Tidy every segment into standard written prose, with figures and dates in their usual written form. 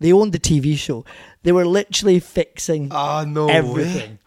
They owned the TV show. They were literally fixing no everything.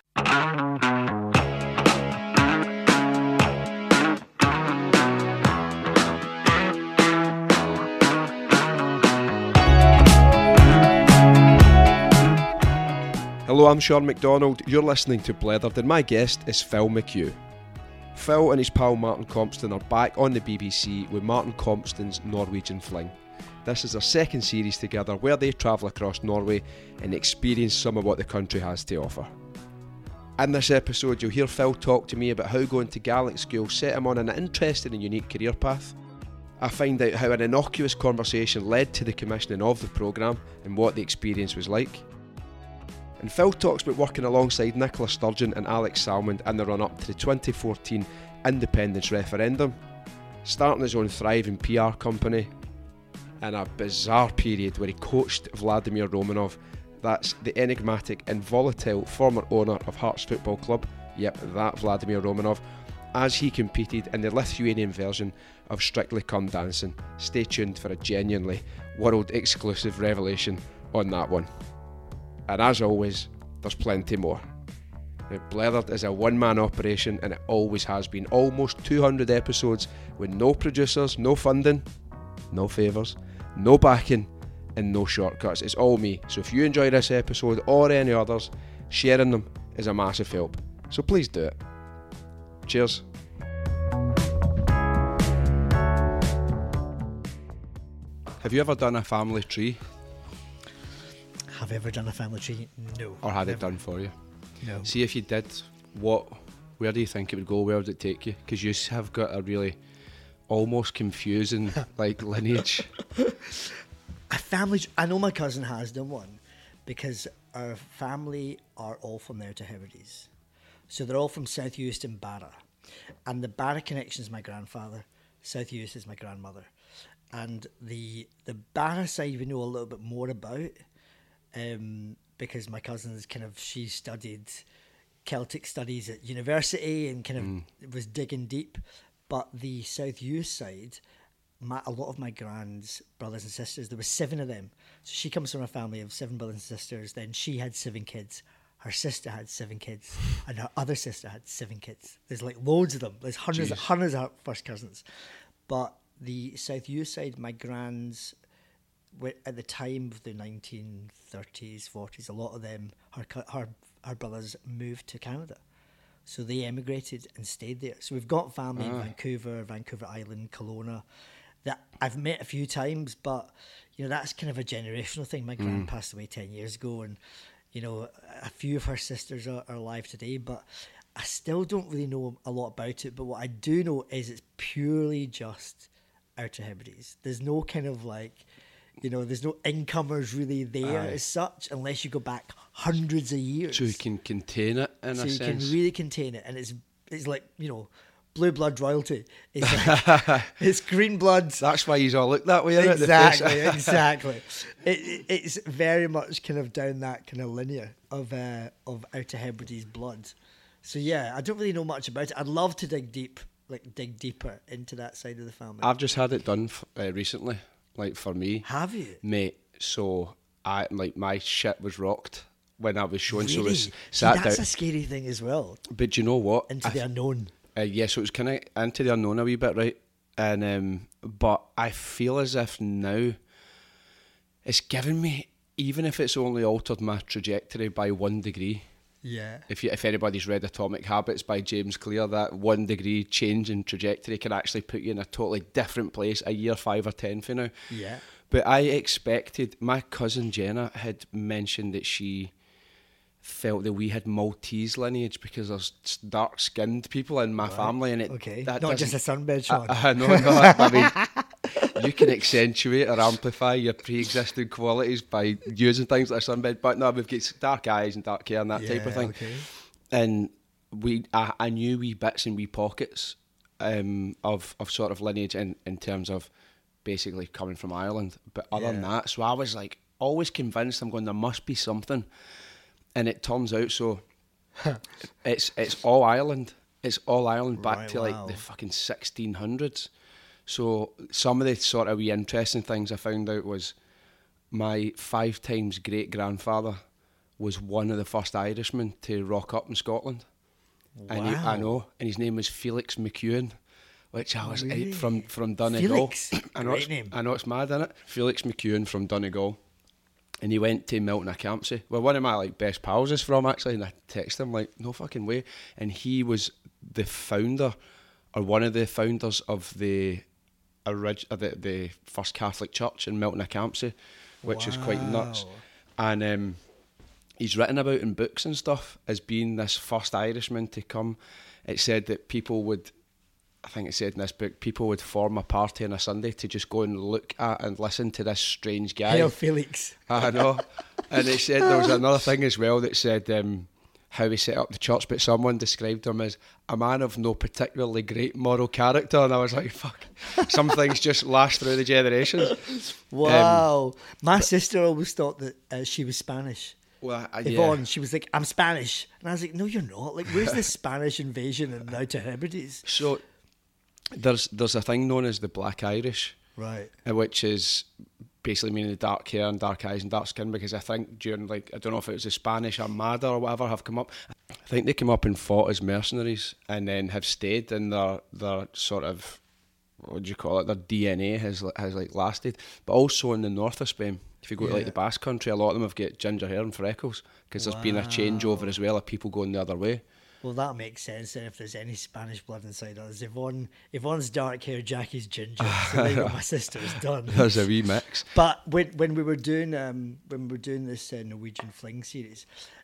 Hello, I'm Sean McDonald. You're listening to Blethered, and my guest is Phil McHugh. Phil and his pal Martin Compston are back on the BBC with Martin Compston's Norwegian Fling. This is their second series together where they travel across Norway and experience some of what the country has to offer. In this episode, you'll hear Phil talk to me about how going to Gaelic school set him on an interesting and unique career path. I find out how an innocuous conversation led to the commissioning of the programme and what the experience was like. And Phil talks about working alongside Nicola Sturgeon and Alex Salmond in the run-up to the 2014 independence referendum, starting his own thriving PR company, in a bizarre period where he coached Vladimir Romanov, that's the enigmatic and volatile former owner of Hearts Football Club, yep, that Vladimir Romanov, as he competed in the Lithuanian version of Strictly Come Dancing. Stay tuned for a genuinely world-exclusive revelation on that one. And as always, there's plenty more. Now, Blethered is a one-man operation, and it always has been. Almost 200 episodes with no producers, no funding, no favours, no backing, and no shortcuts. It's all me. So if you enjoy this episode or any others, sharing them is a massive help. So please do it. Cheers. Have you ever done a family tree? Have I ever done a family tree? No. Or had it done for you? No. See, if you did, where do you think it would go? Where would it take you? Because you have got a really almost confusing lineage. I know my cousin has done one because our family are all from the Outer Hebrides. So they're all from South Uist and Barra. And the Barra connection is my grandfather. South Uist is my grandmother. And the Barra side we know a little bit more about. Because my cousin's she studied Celtic studies at university and was digging deep. But the South Uist side, a lot of my grand's brothers and sisters, there were 7 of them. So she comes from a family of 7 brothers and sisters. Then she had 7 kids. Her sister had 7 kids. And her other sister had 7 kids. There's loads of them. There's hundreds of first cousins. But the South Uist side, my grand's, at the time of the 1930s, 40s, a lot of them, her brothers moved to Canada. So they emigrated and stayed there. So we've got family in Vancouver Island, Kelowna, that I've met a few times, but, that's kind of a generational thing. My grand passed away 10 years ago, and, a few of her sisters are alive today, but I still don't really know a lot about it. But what I do know is it's purely just Outer Hebrides. There's no kind of there's no incomers really there as such, unless you go back hundreds of years. So you can contain it in a sense. So you can really contain it, and it's blue blood royalty. It's it's green blood. That's why you all look that way. Exactly, exactly. It's very much kind of down that kind of linear of Outer Hebrides blood. So yeah, I don't really know much about it. I'd love to dig deeper into that side of the family. I've just had it done recently. For me. Have you? Mate, so my shit was rocked when I was showing. Really? So that's a scary thing as well. But do you know what? Into the unknown. Yeah, so it was kind of into the unknown a wee bit, right? And but I feel as if now it's given me, even if it's only altered my trajectory by 1 degree. Yeah. If anybody's read Atomic Habits by James Clear, that 1 degree change in trajectory can actually put you in a totally different place a year 5 or 10 from now. Yeah. But I expected, my cousin Jenna had mentioned that she felt that we had Maltese lineage because there's dark skinned people in my family, and not just a sunbed, Sean. I mean, you can accentuate or amplify your pre-existing qualities by using things like a sunbed, but no, we've got dark eyes and dark hair and that type of thing. Okay. And I knew wee bits and wee pockets of sort of lineage in terms of basically coming from Ireland, but other than that, so I was always convinced, I'm going, there must be something. And it turns out, so it's all Ireland. It's all Ireland back to the fucking 1600s. So some of the sort of wee interesting things I found out was my 5 times great grandfather was one of the first Irishmen to rock up in Scotland. And I know, and his name was Felix McEwen, which I was Really? from Donegal. Felix, Great name. I know it's mad, isn't it? Felix McEwen from Donegal. And he went to Milton Acampsey, where one of my best pals is from, actually. And I texted him no fucking way. And he was the founder, or one of the founders of the first Catholic church in Milton Acampsey, which is quite nuts. And he's written about in books and stuff as being this first Irishman to come. It said that people would, I think it said in this book, people would form a party on a Sunday to just go and look at and listen to this strange guy. Hail Felix. I know. And they said there was another thing as well that said how he set up the church, but someone described him as a man of no particularly great moral character. And I was like, fuck, some things just last through the generations. Wow. My sister always thought that she was Spanish. Well, Yvonne, she was like, I'm Spanish. And I was like, no, you're not. Like, where's the Spanish invasion and Outer Hebrides? So there's a thing known as the Black Irish. Right. Which is basically meaning the dark hair and dark eyes and dark skin, because I think during, I don't know if it was the Spanish Armada or whatever have come up. I think they came up and fought as mercenaries and then have stayed, and their sort of, what do you call it, their DNA has lasted. But also in the north of Spain, if you go to the Basque Country, a lot of them have got ginger hair and freckles, because there's been a changeover as well of people going the other way. Well, that makes sense then, if there's any Spanish blood inside us. Yvonne's dark hair, Jackie's ginger. So there you go, my sister's done. There's a wee mix. But when we were doing this Norwegian Fling series,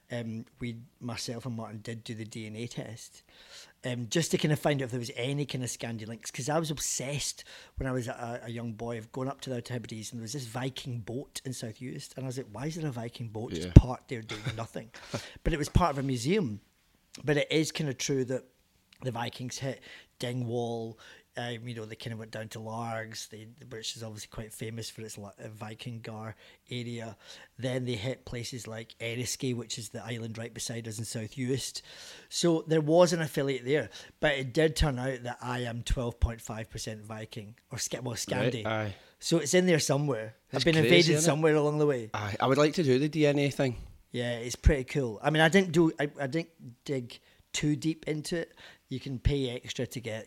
myself and Martin did do the DNA test, just to kind of find out if there was any kind of Scandi links, because I was obsessed when I was a young boy of going up to the Outer Hebrides, and there was this Viking boat in South Uist, and I was like, why is there a Viking boat just parked there doing nothing? But it was part of a museum. But it is kind of true that the Vikings hit Dingwall, they kind of went down to Largs, which is obviously quite famous for its Vikingar area. Then they hit places like Eriskay, which is the island right beside us in South Uist. So there was an affiliate there, but it did turn out that I am 12.5% Viking, or Scandi. Right, aye. So it's in there somewhere. It's I've been crazy, invaded somewhere along the way. Aye. I would like to do the DNA thing. Yeah, it's pretty cool. I mean, I didn't dig too deep into it. You can pay extra to get,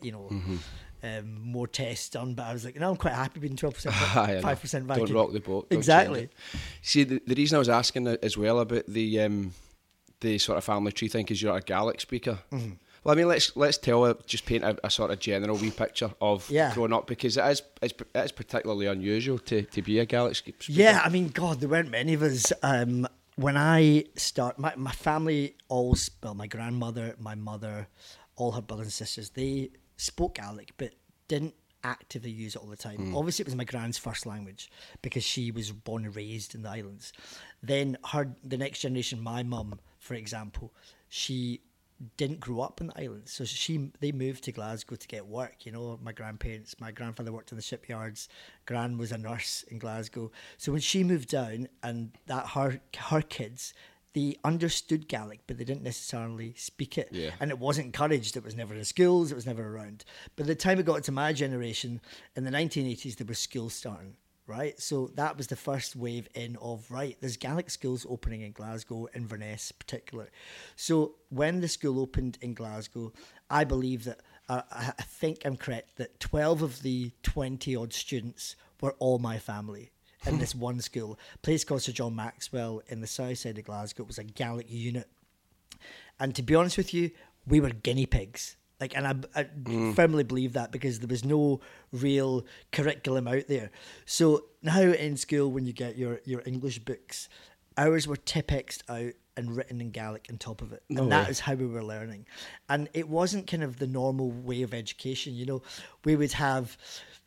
more tests done. But I was like, no, I'm quite happy being 12%, 5% Viking. Don't rock the boat. Exactly. See, the reason I was asking as well about the sort of family tree thing is you're a Gaelic speaker. Mm-hmm. Well, I mean, let's just paint a sort of general wee picture of growing up, because it is particularly unusual to be a Gaelic speaker. Yeah, I mean, God, there weren't many of us. When I start, my family my grandmother, my mother, all her brothers and sisters, they spoke Gaelic, but didn't actively use it all the time. Obviously, it was my grand's first language, because she was born and raised in the islands. Then the next generation, my mum, for example, she didn't grow up in the islands, so they moved to Glasgow to get work. My grandfather worked in the shipyards, Gran was a nurse in Glasgow. So when she moved down, and that her kids, they understood Gaelic, but they didn't necessarily speak it. Yeah. And it wasn't encouraged. It was never in schools, it was never around. But by the time it got to my generation, in the 1980s, there were schools starting. Right, so that was the first wave in of, there's Gaelic schools opening in Glasgow, Inverness particular. So when the school opened in Glasgow, I believe that, I think I'm correct, that 12 of the 20 odd students were all my family in this one school. A place called Sir John Maxwell in the south side of Glasgow. It was a Gaelic unit. And to be honest with you, we were guinea pigs. And I firmly believe that, because there was no real curriculum out there. So now in school, when you get your English books, ours were Tipp-Exed out and written in Gaelic on top of it. And that is how we were learning. And it wasn't kind of the normal way of education. We would have,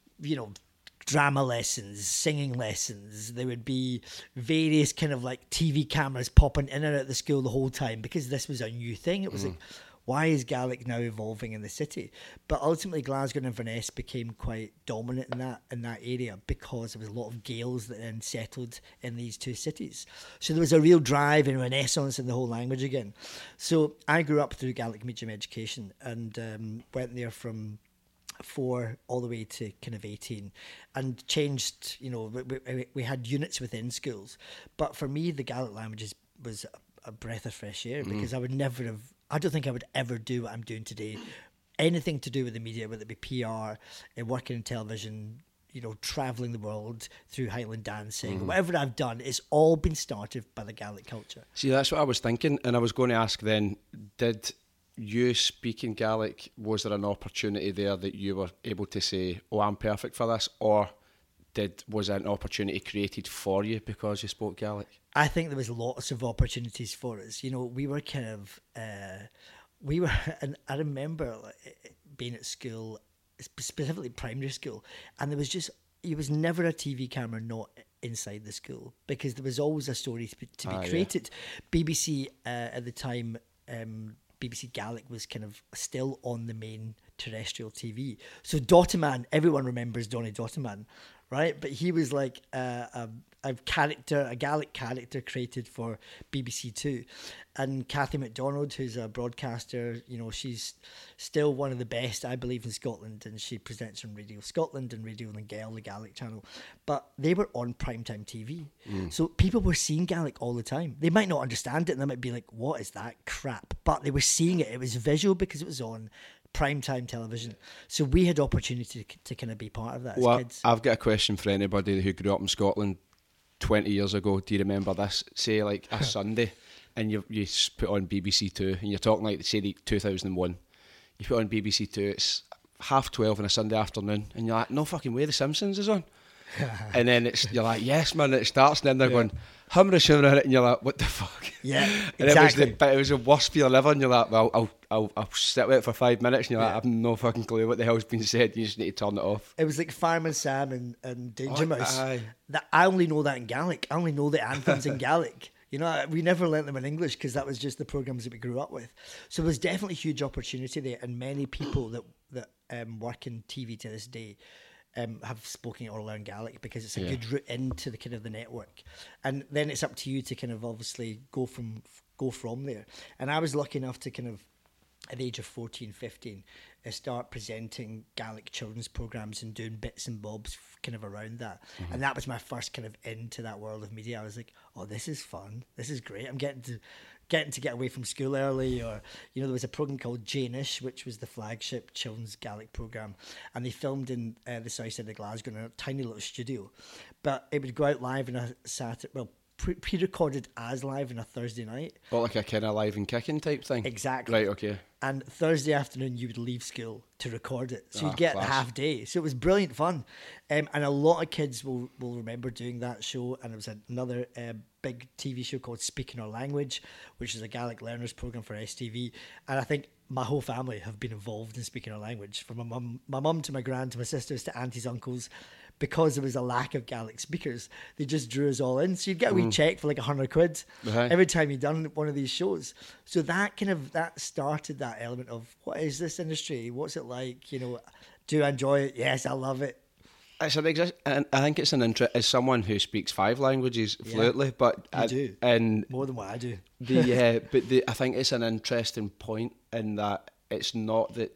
drama lessons, singing lessons. There would be various kind of TV cameras popping in and out of the school the whole time, because this was a new thing. It was why is Gaelic now evolving in the city? But ultimately, Glasgow and Inverness became quite dominant in that area, because there was a lot of Gaels that then settled in these two cities. So there was a real drive and renaissance in the whole language again. So I grew up through Gaelic medium education, and went there from 4 all the way to kind of 18, and changed. We had units within schools, but for me, the Gaelic language was a breath of fresh air, because I would never have. I don't think I would ever do what I'm doing today. Anything to do with the media, whether it be PR, working in television, travelling the world through Highland dancing, whatever I've done, it's all been started by the Gaelic culture. See, that's what I was thinking, and I was going to ask then, did you speaking Gaelic, was there an opportunity there that you were able to say, oh, I'm perfect for this, or was an opportunity created for you because you spoke Gaelic? I think there was lots of opportunities for us. We were kind of, and I remember being at school, specifically primary school, and there was never a TV camera not inside the school, because there was always a story to be created. Yeah. BBC at the time, BBC Gaelic was kind of still on the main terrestrial TV. So Dotterman, everyone remembers Donny Dotterman, right? But he was like a Gaelic character created for BBC Two. And Cathy MacDonald, who's a broadcaster, she's still one of the best, I believe, in Scotland, and she presents on Radio Scotland and Radio Langell, the Gaelic channel. But they were on primetime TV. So people were seeing Gaelic all the time. They might not understand it, and they might be like, what is that crap? But they were seeing it. It was visual because it was on primetime television. So we had opportunity to kind of be part of that as kids. I've got a question for anybody who grew up in Scotland 20 years ago. Do you remember this? Say like a Sunday, and you put on BBC Two, and you're talking like, say, 2001. You put on BBC Two, it's 12:30 on a Sunday afternoon, and you're like, no fucking way, The Simpsons is on. And then you're like, yes man, it starts, and then they're going hummer shimmer, and you're like, what the fuck? Yeah, and exactly. It was the worst fear ever, and you're like, well, I'll sit with it for 5 minutes, and you're like, I have no fucking clue what the hell's been said. You just need to turn it off. It was like Fireman Sam and Danger Mouse. That I only know that in Gaelic. I only know the anthems in Gaelic. We never learnt them in English because that was just the programmes that we grew up with. So there's definitely huge opportunity there, and many people that work in TV to this day have spoken or learned Gaelic, because it's a good route into the kind of the network, and then it's up to you to kind of obviously go from there. And I was lucky enough to kind of, at the age of 14, 15, start presenting Gaelic children's programmes and doing bits and bobs kind of around that. And that was my first kind of into that world of media. I was like, oh, this is fun. This is great. I'm getting to get away from school early. Or, there was a programme called Janish, which was the flagship children's Gaelic programme. And they filmed in the south side of Glasgow in a tiny little studio. But it would go out live on a Saturday, pre-recorded as live on a Thursday night. Well, like a kind of live and kicking type thing? Exactly. Right, okay. And Thursday afternoon, you would leave school to record it. So you'd get the half day. So it was brilliant fun. And a lot of kids will remember doing that show. And it was another big TV show called Speaking Our Language, which is a Gaelic learners program for STV. And I think my whole family have been involved in Speaking Our Language, from my mum to my gran to my sisters to aunties, uncles. Because there was a lack of Gaelic speakers, they just drew us all in. So you'd get a wee check for like £100 every time you'd done one of these shows. So that started that element of, what is this industry? What's it like? Do I enjoy it? Yes, I love it. And I think it's an interest as someone who speaks 5 languages fluently, but you do, and more than what I do. I think it's an interesting point in that it's not that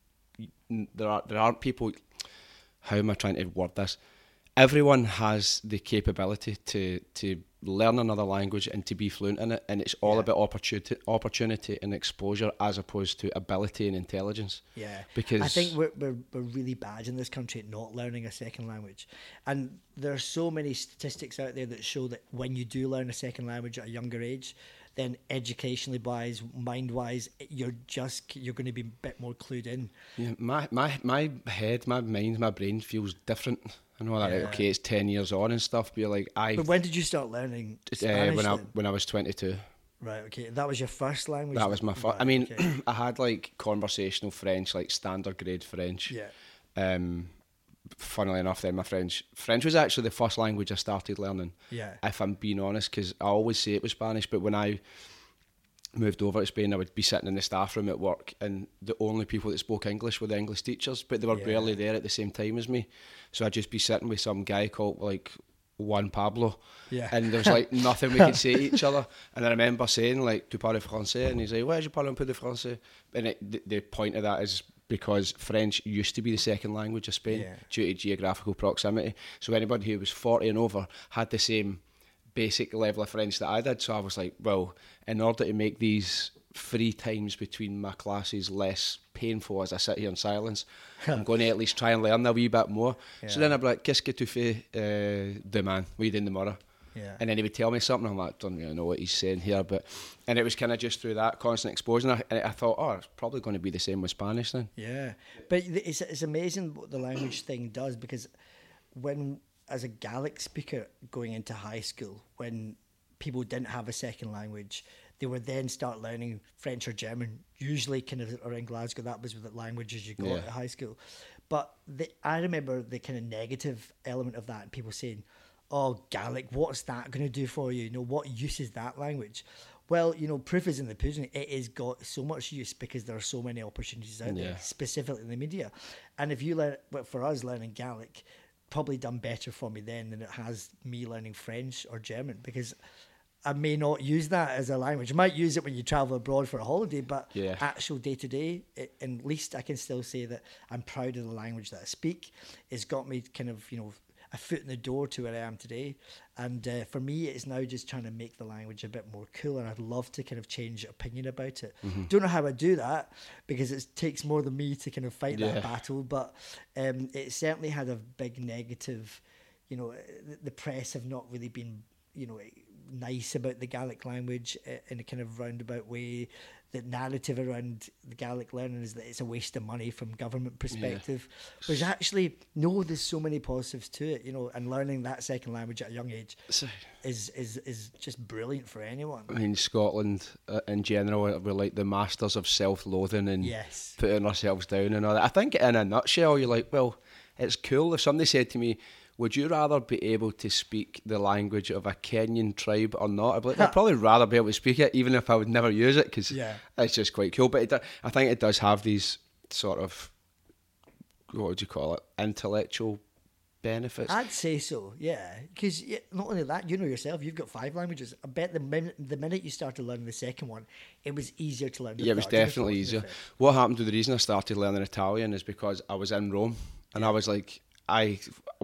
there aren't people. How am I trying to word this? Everyone has the capability to learn another language and to be fluent in it, and it's all about opportunity and exposure as opposed to ability and intelligence. Yeah, because I think we're really bad in this country at not learning a second language, and there are so many statistics out there that show that when you do learn a second language at a younger age, then educationally wise, mind wise, you're going to be a bit more clued in. Yeah, my head, my mind, my brain feels different. I know that okay, it's 10 years on and stuff, but you're like, But when did you start learning Spanish? When I was 22. Right, okay. That was your first language? That was my first. Right, I mean, okay. I had like conversational French, like standard grade French. Yeah. Funnily enough, then my French was actually the first language I started learning. Yeah. If I'm being honest, because I always say it was Spanish, but when I moved over to Spain, I would be sitting in the staff room at work, and the only people that spoke English were the English teachers, but they were barely there at the same time as me. So I'd just be sitting with some guy called like Juan Pablo, and there was like nothing we could say to each other. And I remember saying like, "Tu parles français?" And he's like, "Ouais, je parle un peu de français." And the point of that is because French used to be the second language of Spain due to geographical proximity. So anybody who was 40 and over had the same basic level of French that I did. So I was like, well, in order to make these free times between my classes less painful as I sit here in silence, I'm going to at least try and learn a wee bit more. So then I'd be like, qu'est-ce que tu fais demain? What are you doing tomorrow? Yeah. And then he would tell me something. I'm like, I don't really know what he's saying here, and it was kind of just through that constant exposure. And I thought, oh, it's probably going to be the same with Spanish then. Yeah, but it's amazing what the language thing does, because when, as a Gaelic speaker going into high school, when people didn't have a second language, they would then start learning French or German, usually kind of around Glasgow. That was the languages you got at high school. But I remember the kind of negative element of that, and people saying, oh, Gaelic, what's that going to do for you? You know, what use is that language? Well, you know, proof is in the pudding. It has got so much use because there are so many opportunities out there, specifically in the media. And if you learn, but for us, learning Gaelic probably done better for me then than it has me learning French or German, because I may not use that as a language. I might use it when you travel abroad for a holiday, but actual day-to-day, at least I can still say that I'm proud of the language that I speak. It's got me kind of, you know, a foot in the door to where I am today. And for me, it's now just trying to make the language a bit more cool, and I'd love to kind of change opinion about it. Don't know how I do that, because it takes more than me to kind of fight that battle, but it certainly had a big negative, you know, the press have not really been, you know, nice about the Gaelic language in a kind of roundabout way. The narrative around the Gaelic learning is that it's a waste of money from government perspective, whereas actually, no, there's so many positives to it, you know, and learning that second language at a young age is just brilliant for anyone. I mean, Scotland in general, we're like the masters of self-loathing and putting ourselves down and all that. I think in a nutshell, you're like, well, it's cool. If somebody said to me, would you rather be able to speak the language of a Kenyan tribe or not? I'd be like, I'd probably rather be able to speak it, even if I would never use it, because it's just quite cool. But I think it does have these sort of, what would you call it, intellectual benefits. I'd say so, yeah. Because not only that, you know yourself, you've got 5 languages. I bet the minute you started learning the second one, it was easier to learn the third. It was definitely easier. What happened with the reason I started learning Italian is because I was in Rome, and I was like, I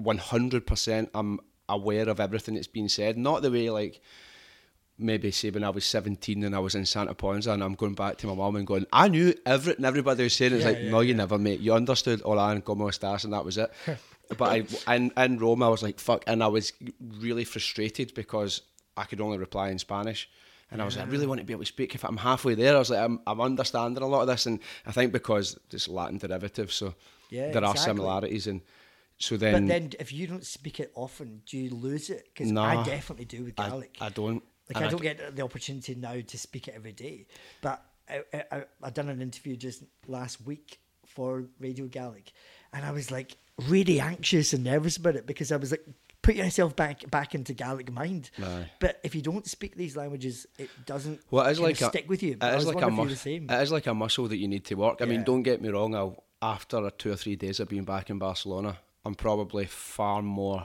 100% am aware of everything that's been said. Not the way like maybe say when I was 17 and I was in Santa Ponza and I'm going back to my mum and going, I knew everything everybody was saying. It's you never, mate. You understood Hola and como estas and that was it. But in Rome I was like, fuck, and I was really frustrated because I could only reply in Spanish. And I was like, I really want to be able to speak. If I'm halfway there, I was like, I'm understanding a lot of this. And I think because it's Latin derivative, so there are similarities. And so then, but then if you don't speak it often, do you lose it? Because I definitely do with Gaelic. I don't. Like, I don't get the opportunity now to speak it every day. But I done an interview just last week for Radio Gaelic, and I was like really anxious and nervous about it, because I was like, put yourself back into Gaelic mind. Aye. But if you don't speak these languages, it doesn't stick with you. It is like a muscle that you need to work. I mean, don't get me wrong, after 2 or 3 days of being back in Barcelona, I'm probably far more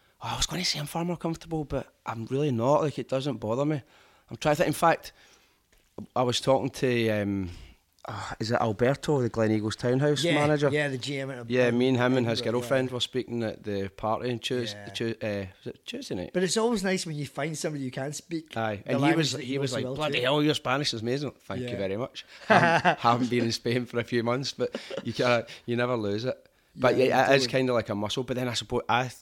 comfortable, but I'm really not. Like, it doesn't bother me. I'm trying to think. In fact, I was talking to is it Alberto, the Glen Eagles Townhouse manager? Yeah, the GM. Me and him and his girlfriend were speaking at the party on Tuesday night. But it's always nice when you find somebody you can speak. Aye, and he was like, bloody hell, your Spanish is amazing. Thank you very much. Haven't been in Spain for a few months, but you never lose it. But it is kind of like a muscle. But then I suppose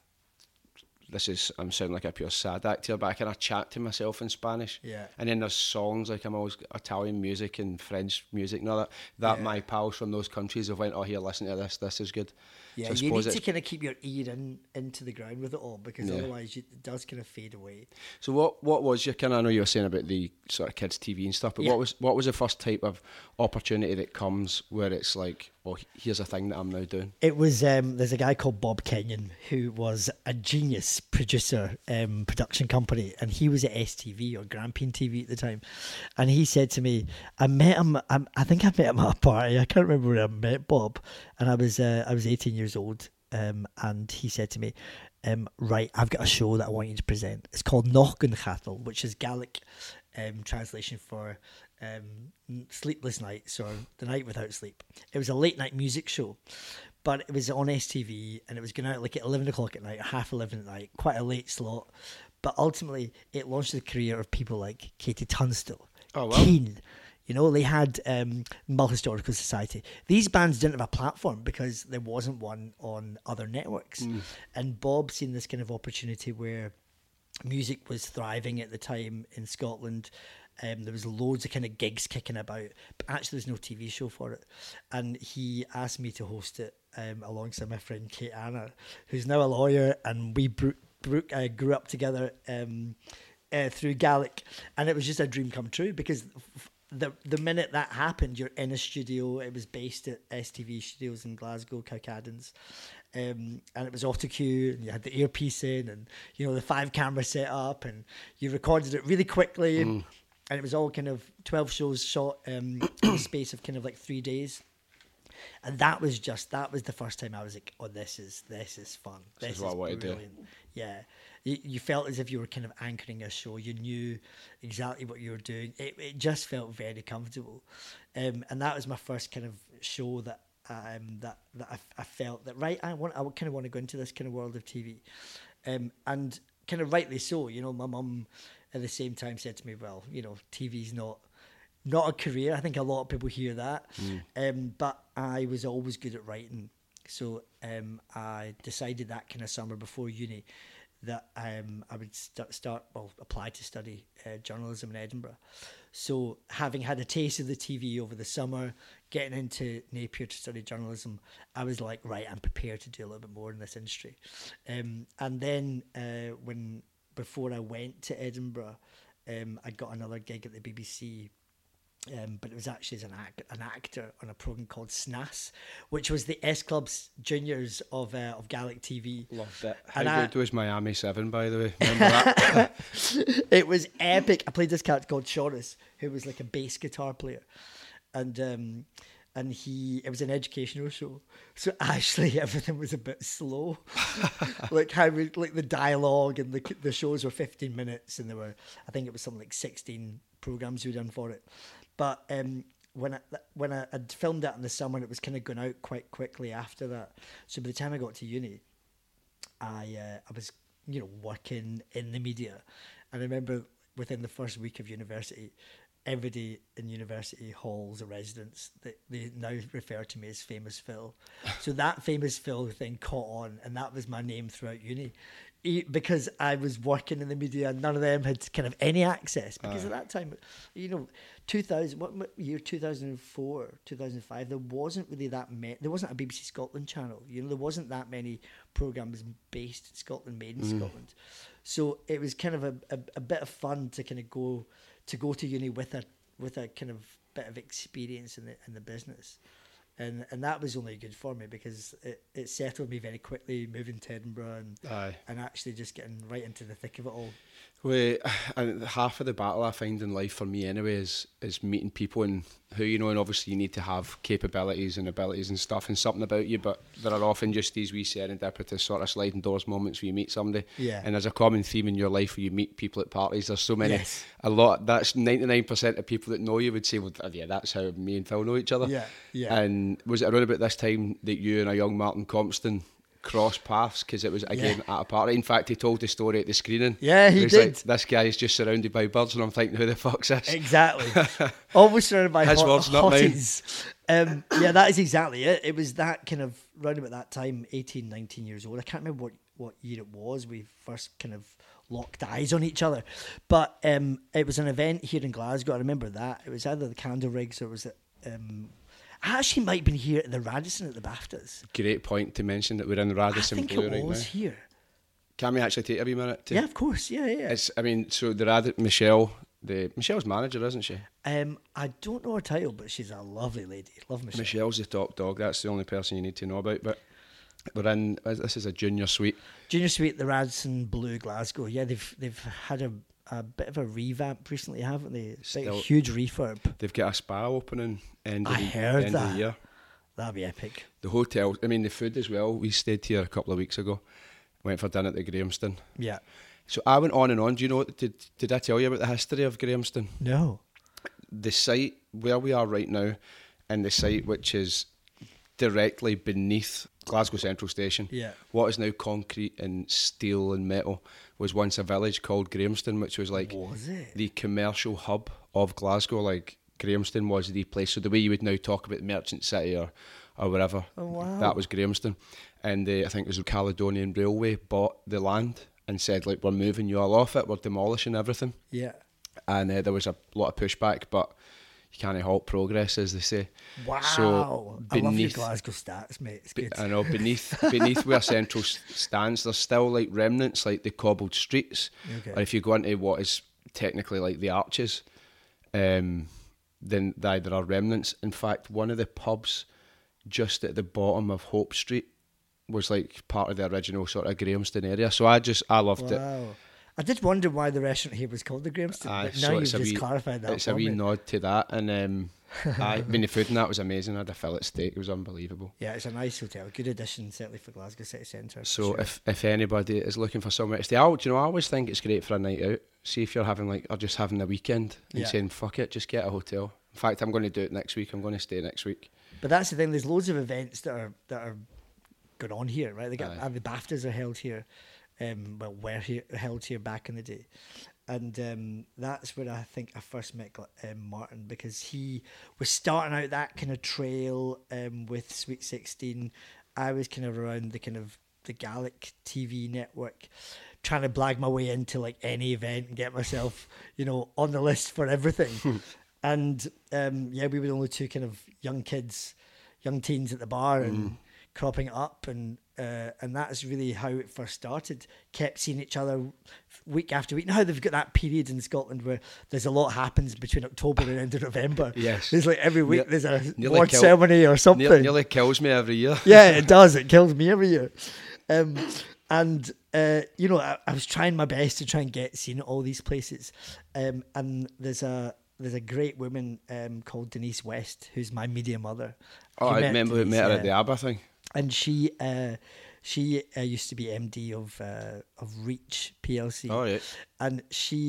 I'm sounding like a pure sad act here, but I kind of chat to myself in Spanish. Yeah. And then there's songs, like I'm always Italian music and French music and all that my pals from those countries have went, oh, here, listen to this is good. Yeah, so you need to kind of keep your ear into the ground with it all, because otherwise it does kind of fade away. So what was your kind of, I know you were saying about the sort of kids TV and stuff, but what was the first type of opportunity that comes where it's like, oh, here's a thing that I'm now doing? It was, there's a guy called Bob Kenyon who was a genius producer, production company, and he was at STV or Grampian TV at the time, and he said to me, I met him, I think I met him at a party, I can't remember where I met Bob, and I was 18 years old, and he said to me, right, I've got a show that I want you to present. It's called Noch an Chathel, which is Gaelic translation for Sleepless Nights, or The Night Without Sleep. It was a late night music show, but it was on STV, and it was going out like at 11 o'clock at night, 11:30 at night, quite a late slot. But ultimately, it launched the career of people like Katie Tunstall, Keane. You know, they had Multi-Historical Society. These bands didn't have a platform because there wasn't one on other networks. And Bob seen this kind of opportunity where music was thriving at the time in Scotland. There was loads of kind of gigs kicking about, but actually there's no TV show for it. And he asked me to host it alongside my friend Kate Anna, who's now a lawyer, and we grew up together through Gaelic. And it was just a dream come true, because the minute that happened, you're in a studio. It was based at STV Studios in Glasgow, Cowcaddens. And it was auto cue, and you had the earpiece in, and you know, the 5 camera set up, and you recorded it really quickly. And it was all kind of 12 shows shot in the space of kind of like 3 days. And that was the first time I was like, oh, this is fun. This is what I want to do. Yeah. You felt as if you were kind of anchoring a show. You knew exactly what you were doing. It just felt very comfortable. And that was my first kind of show that I felt that, right, I kind of want to go into this kind of world of TV. And kind of rightly so. You know, my mum at the same time said to me, well, you know, TV's not a career. I think a lot of people hear that. But I was always good at writing. So I decided that kind of summer before uni that I would apply to study journalism in Edinburgh. So having had a taste of the TV over the summer, getting into Napier to study journalism, I was like, right, I'm prepared to do a little bit more in this industry. And then before I went to Edinburgh, I got another gig at the BBC. But it was actually as an actor on a programme called SNAS, which was the S Club's juniors of Gaelic TV. Loved it. How good was Miami 7, by the way? Remember that? It was epic. I played this character called Shoris, who was like a bass guitar player. And it was an educational show. So actually everything was a bit slow. like the dialogue and the shows were 15 minutes, and I think it was something like 16 programmes we done for it. But when I had filmed that in the summer, it was kind of going out quite quickly after that. So by the time I got to uni, I was, you know, working in the media. And I remember within the first week of university, everybody in university halls or residents, they now refer to me as Famous Phil. So that Famous Phil thing caught on, and that was my name throughout uni. Because I was working in the media, and none of them had kind of any access. Because at that time, you know, 2004, 2005, there wasn't really there wasn't a BBC Scotland channel. You know, there wasn't that many programmes based in Scotland, made in Scotland. So it was kind of a bit of fun to kind of go to uni with a kind of bit of experience in the business. And that was only good for me, because it settled me very quickly, moving to Edinburgh and actually just getting right into the thick of it all. And half of the battle I find in life for me anyway is meeting people and who you know, and obviously you need to have capabilities and abilities and stuff and something about you, but there are often just these wee serendipitous sort of sliding doors moments where you meet somebody. Yeah. And there's a common theme in your life where you meet people at parties. There's so many, that's 99% of people that know you would say, well, yeah, that's how me and Phil know each other. Yeah. And was it around about this time that you and a young Martin Compston cross paths? Because it was again at a party. In fact, he told the story at the screening. Yeah, he did. Like, this guy is just surrounded by birds, and I'm thinking, who the fuck's this? Exactly. Always surrounded by his words, not mine. Yeah, that is exactly it. It was that kind of round about that time, 18, 19 years old. I can't remember what year it was. We first kind of locked eyes on each other, but it was an event here in Glasgow. I remember that it was either the Candle Rigs or was it? I actually might have been here at the Radisson at the BAFTAs. Great point to mention that we're in the Radisson Blue right now. I think it was here. Can we actually take a wee minute? Yeah, of course. Yeah. So the Michelle's manager, isn't she? I don't know her title, but she's a lovely lady. Love Michelle. Michelle's the top dog. That's the only person you need to know about. But we're in. This is a junior suite. Junior suite, the Radisson Blue, Glasgow. Yeah, they've had a bit of a revamp recently, haven't they? It's like a huge refurb. They've got a spa opening end of the year. That'd be epic. The hotel, I mean the food as well. We stayed here a couple of weeks ago. Went for dinner at the Grahamstown. Yeah. So I went on and on. Do you know, did I tell you about the history of Grahamstown? No. the site where we are right now, and the site which is directly beneath Glasgow Central Station, what is now concrete and steel and metal, was once a village called Grahamston, which was like the commercial hub of Glasgow. Like Grahamston was the place. So the way you would now talk about the Merchant City or wherever, that was Grahamston. And I think it was the Caledonian Railway bought the land and said, like, we're moving you all off it, we're demolishing everything. Yeah. And there was a lot of pushback, but you can't halt progress, as they say. Wow. So I love your Glasgow stats, mate. It's good. I know, beneath where Central stands, there's still like remnants, like the cobbled streets. Okay. Or if you go into what is technically like the arches, then there are remnants. In fact, one of the pubs just at the bottom of Hope Street was like part of the original sort of Grahamston area. So I loved it. I did wonder why the restaurant here was called the Grahamston, but now you've just clarified that. It's a wee nod to that, and I mean, the food in that was amazing. I had a fillet steak; it was unbelievable. Yeah, it's a nice hotel, good addition certainly for Glasgow City Centre. So if anybody is looking for somewhere to stay out, I always think it's great for a night out. See if you're just having a weekend and saying fuck it, just get a hotel. In fact, I'm going to do it next week. I'm going to stay next week. But that's the thing. There's loads of events that are going on here, right? They got the BAFTAs are held here. Were held here back in the day, and that's where I think I first met Martin, because he was starting out that kind of trail with Sweet 16. I was kind of around the Gaelic TV network, trying to blag my way into like any event and get myself, on the list for everything. And we were the only two kind of young teens at the bar and cropping it up, and that's really how it first started. Kept seeing each other week after week. Now they've got that period in Scotland where there's a lot happens between October and end of November. Yes. There's like every week there's a award ceremony or something. Nearly kills me every year. Yeah, it does. It kills me every year. I was trying my best to try and get seen at all these places. And there's a great woman called Denise West, who's my media mother. Oh, I remember we met her at the ABBA thing. And she used to be MD of Reach PLC. Oh, yeah. And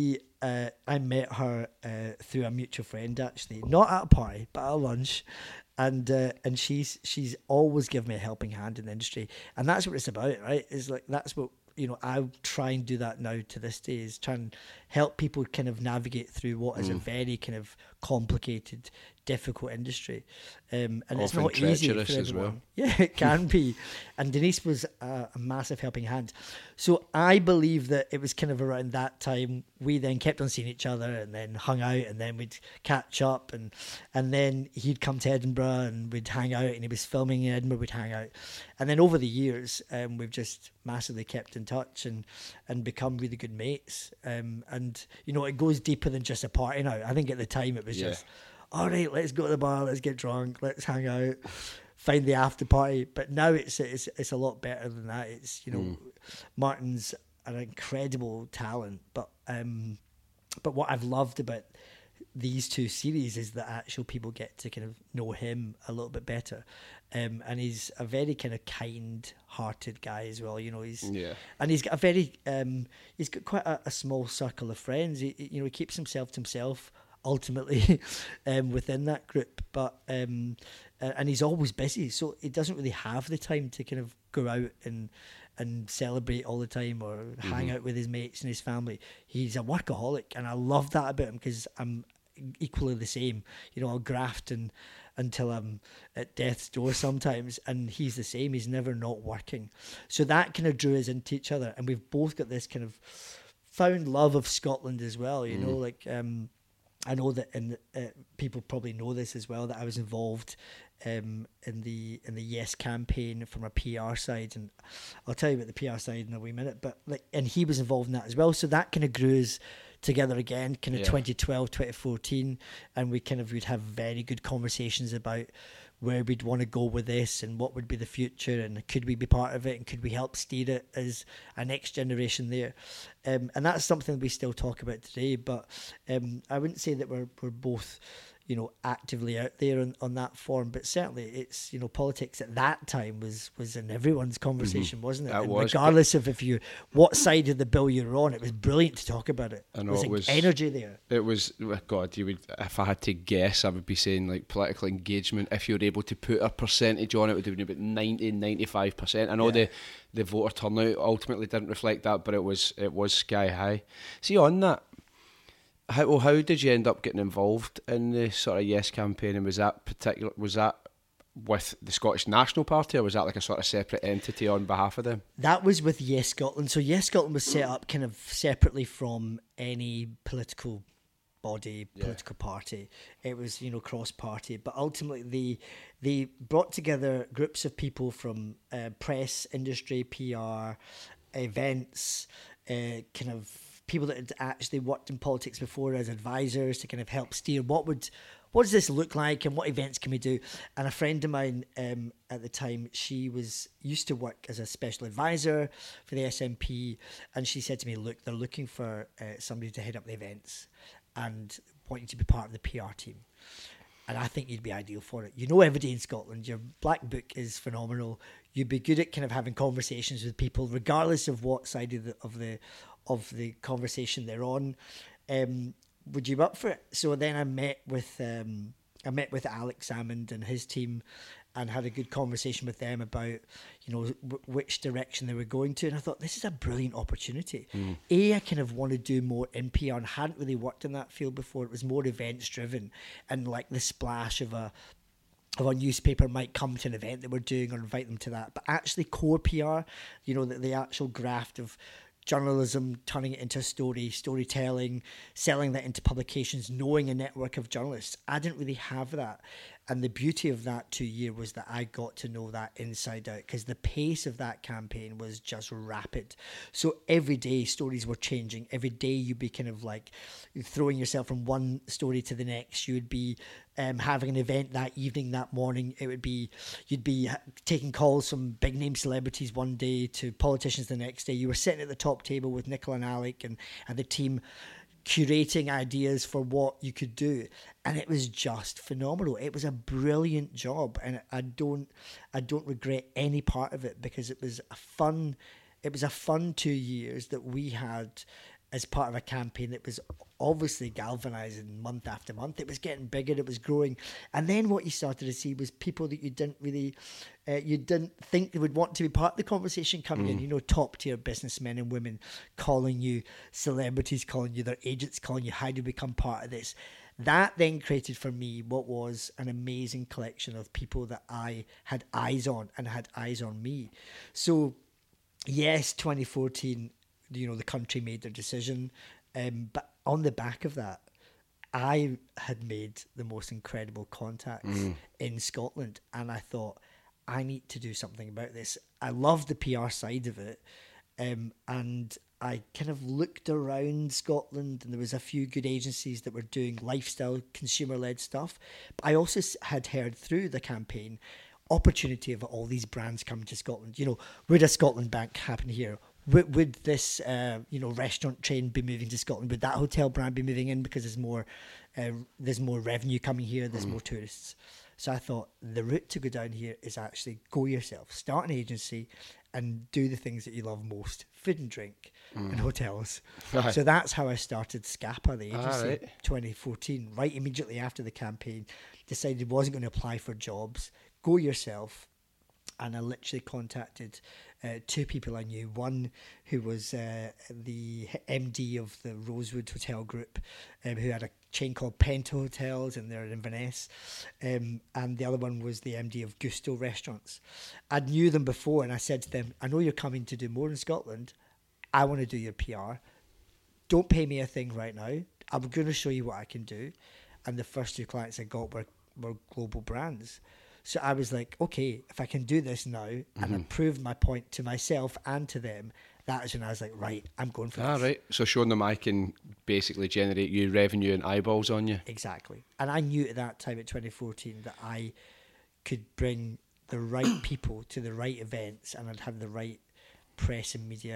I met her through a mutual friend, actually, not at a party, but at a lunch. And she's always given me a helping hand in the industry, and that's what it's about, right? Is like that's what I try and do that now to this day, is try and help people kind of navigate through what is a very kind of complicated, difficult industry, and often it's not easy for everyone. As well. Yeah, it can be. And Denise was a massive helping hand. So I believe that it was kind of around that time we then kept on seeing each other, and then hung out, and then we'd catch up, and then he'd come to Edinburgh and we'd hang out, and he was filming in Edinburgh, we'd hang out, and then over the years we've just massively kept in touch and become really good mates, and it goes deeper than just a party now. I think at the time it was just, all right, let's go to the bar, let's get drunk, let's hang out, find the after party. But now it's a lot better than that. It's Martin's an incredible talent, but what I've loved about these two series is that actual people get to kind of know him a little bit better, and he's a very kind of kind-hearted guy as well. And he's got a very he's got quite a small circle of friends. He keeps himself to himself ultimately within that group, but and he's always busy, so he doesn't really have the time to kind of go out and celebrate all the time or hang out with his mates and his family. He's a workaholic, and I love that about him, because I'm equally the same. I'll graft until I'm at death's door sometimes, and he's the same. He's never not working. So that kind of drew us into each other, and we've both got this kind of found love of Scotland as well. I know that people probably know this as well, that I was involved in the Yes campaign from a PR side, and I'll tell you about the PR side in a wee minute. But and he was involved in that as well, so that kind of grew us together again, kind of 2012, 2014, and we kind of would have very good conversations about where we'd want to go with this and what would be the future, and could we be part of it, and could we help steer it as a next generation there, and that's something we still talk about today. But I wouldn't say that we're both actively out there on that form. But certainly it's, politics at that time was in everyone's conversation, wasn't it? It And was. regardless of what side of the bill you're on, it was brilliant to talk about it. I know, There was energy there. It was, God, if I had to guess, I would be saying like political engagement, if you were able to put a percentage on it, would have been about 90-95%. I know the voter turnout ultimately didn't reflect that, but it was sky high. See, on that, how did you end up getting involved in the sort of Yes campaign, and was that with the Scottish National Party, or was that like a sort of separate entity on behalf of them? That was with Yes Scotland. So Yes Scotland was set up kind of separately from any political body, political party. It was, cross-party. But ultimately, they brought together groups of people from press, industry, PR, events, kind of people that had actually worked in politics before as advisors to kind of help steer what does this look like and what events can we do. And a friend of mine at the time, she used to work as a special advisor for the SNP, and she said to me, look, they're looking for somebody to head up the events and want you to be part of the PR team. And I think you'd be ideal for it. You know everybody in Scotland. Your black book is phenomenal. You'd be good at kind of having conversations with people, regardless of what side of the conversation they're on. Would you be up for it? So then I met with Alex Salmond and his team, and had a good conversation with them about, which direction they were going to. And I thought, this is a brilliant opportunity. I kind of want to do more in PR and hadn't really worked in that field before. It was more events driven, and like the splash of a newspaper might come to an event that we're doing or invite them to that. But actually core PR, the actual graft of journalism, turning it into a storytelling, selling that into publications, knowing a network of journalists. I didn't really have that. And the beauty of that 2 year was that I got to know that inside out, because the pace of that campaign was just rapid. So every day stories were changing. Every day you'd be kind of like throwing yourself from one story to the next. You would be having an event that evening, that morning. You'd be taking calls from big name celebrities one day to politicians the next day. You were sitting at the top table with Nicola and Alec and the team, curating ideas for what you could do, and it was just phenomenal. It was a brilliant job, and I don't regret any part of it, because it was a fun 2 years that we had as part of a campaign that was obviously galvanizing month after month. It was getting bigger, it was growing. And then what you started to see was people that you didn't think they would want to be part of the conversation coming in, top tier businessmen and women calling you, celebrities calling you, their agents calling you, how do you become part of this? That then created for me what was an amazing collection of people that I had eyes on and had eyes on me. So yes, 2014, the country made their decision. But on the back of that, I had made the most incredible contacts in Scotland. And I thought, I need to do something about this. I love the PR side of it. And I kind of looked around Scotland, and there was a few good agencies that were doing lifestyle, consumer-led stuff. But I also had heard through the campaign opportunity of all these brands coming to Scotland. Would a Scotland Bank happen here? Would this restaurant chain be moving to Scotland? Would that hotel brand be moving in because there's more revenue coming here, there's more tourists? So I thought the route to go down here is actually go yourself, start an agency and do the things that you love most, food and drink and hotels. Right. So that's how I started Scapa, the agency, 2014, right immediately after the campaign. Decided I wasn't going to apply for jobs, go yourself. And I literally contacted two people I knew. One who was the MD of the Rosewood Hotel Group, who had a chain called Penta Hotels, and they're in Inverness. And the other one was the MD of Gusto Restaurants. I knew them before, and I said to them, I know you're coming to do more in Scotland. I want to do your PR. Don't pay me a thing right now. I'm going to show you what I can do. And the first two clients I got were global brands. So I was like, okay, if I can do this now, and I proved my point to myself and to them, that is when I was like, right, I'm going for this. Right. So showing them I can basically generate you revenue and eyeballs on you. Exactly. And I knew at that time, at 2014, that I could bring the right people to the right events, and I'd have the right press and media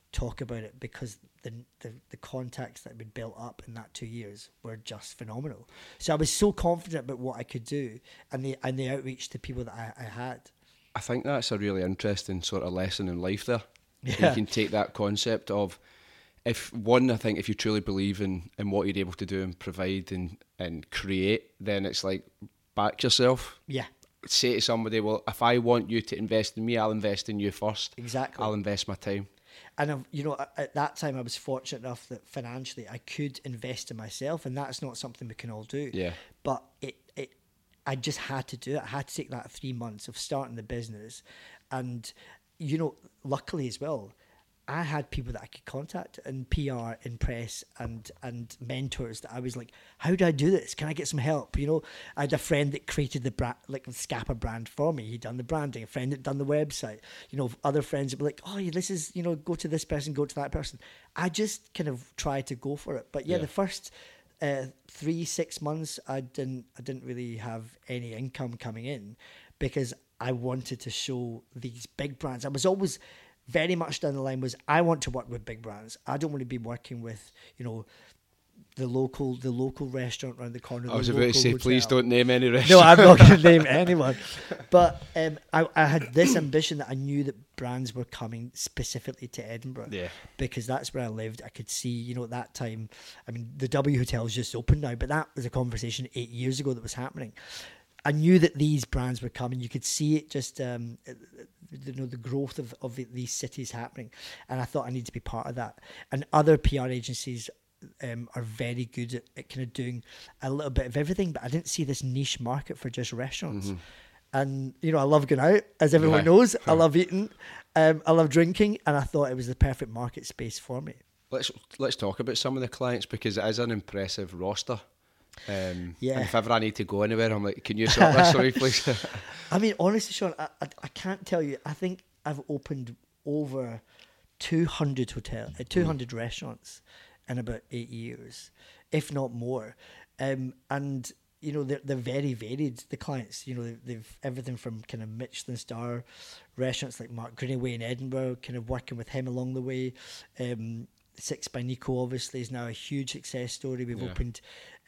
talk about it because the contacts that had been built up in that 2 years were just phenomenal. So I was so confident about what I could do and the outreach to people that I had. I think that's a really interesting sort of lesson in life there. Yeah. You can take that concept of, I think if you truly believe in what you're able to do and provide and create, then it's like, back yourself. Yeah. Say to somebody, well, if I want you to invest in me, I'll invest in you first. Exactly. I'll invest my time. And at that time, I was fortunate enough that financially I could invest in myself, and that's not something we can all do. Yeah. But I just had to do it. I had to take that 3 months of starting the business, and luckily as well, I had people that I could contact in PR, in press, and mentors that I was like, how do I do this? Can I get some help? I had a friend that created the brand, like the Scapa brand for me. He'd done the branding. A friend that done the website. Other friends would be like, oh, this is, go to this person, go to that person. I just kind of tried to go for it. But the first 3-6 months, I didn't really have any income coming in because I wanted to show these big brands. I was always very much down the line was I want to work with big brands. I don't want to be working with, the local restaurant around the corner. I was about to say, please don't name any restaurants. No, I'm not going to name anyone. But I had this ambition that I knew that brands were coming specifically to Edinburgh. Yeah. Because that's where I lived. I could see, at that time, I mean, the W Hotel's just opened now, but that was a conversation 8 years ago that was happening. I knew that these brands were coming. You could see it just, the growth of these cities happening. And I thought I need to be part of that. And other PR agencies are very good at kind of doing a little bit of everything, but I didn't see this niche market for just restaurants. Mm-hmm. And, I love going out, as everyone knows. I love eating. I love drinking. And I thought it was the perfect market space for me. Let's talk about some of the clients because it is an impressive roster. And yeah. if ever I need to go anywhere, I'm like, can you sort this for me, please? I mean, honestly, Sean, I can't tell you. I think I've opened over 200 restaurants in about 8 years, if not more. And they're very varied. The clients, they've everything from kind of Michelin star restaurants like Mark Greenaway in Edinburgh, kind of working with him along the way. Six by Nico obviously is now a huge success story. We've opened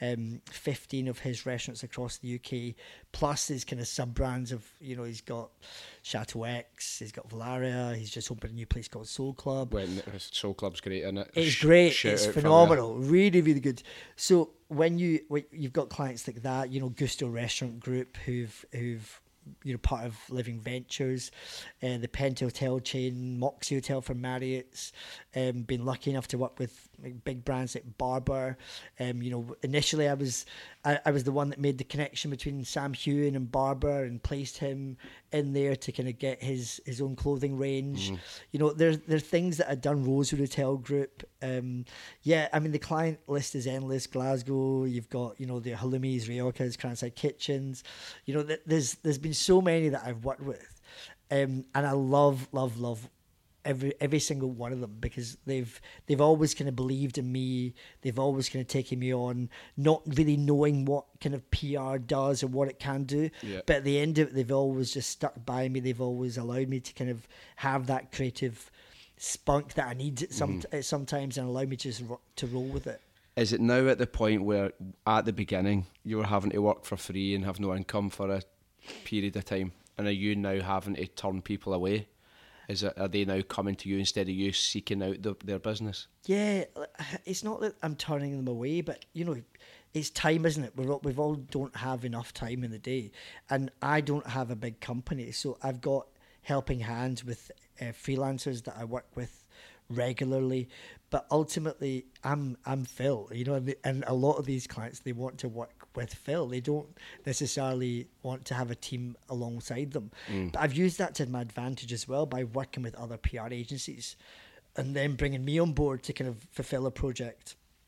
15 of his restaurants across the UK, plus his kind of sub brands of, he's got Chateau X, he's got Valaria, he's just opened a new place called Soul Club. Well, Soul Club's great, isn't it? It's great, it's phenomenal, really, really good. So when you've got clients like that, Gusto Restaurant Group who've part of Living Ventures, the Pent Hotel chain, Moxie Hotel for Marriott's, been lucky enough to work with big brands like Barber. Initially I was the one that made the connection between Sam Heughan and Barber and placed him in there to kind of get his own clothing range. Mm-hmm. There are things that I've done. Rosewood Hotel Group. I mean, the client list is endless. Glasgow, you've got, the Halloumis, Riojas, Cranside Kitchens. There's been so many that I've worked with. And I love every single one of them because they've always kind of believed in me. They've always kind of taken me on, not really knowing what kind of PR does or what it can do. Yeah. But at the end of it, they've always just stuck by me. They've always allowed me to kind of have that creative spunk that I need sometimes and allow me to roll with it. Is it now at the point where at the beginning you were having to work for free and have no income for a period of time, and are you now having to turn people away? Are they now coming to you instead of you seeking out their business? Yeah, it's not that I'm turning them away, but it's time, isn't it? We've all don't have enough time in the day, and I don't have a big company, so I've got helping hands with freelancers that I work with regularly. But ultimately, I'm Phil, and a lot of these clients, they want to work with Phil. They don't necessarily want to have a team alongside them. But I've used that to my advantage as well by working with other PR agencies and then bringing me on board to kind of fulfill a project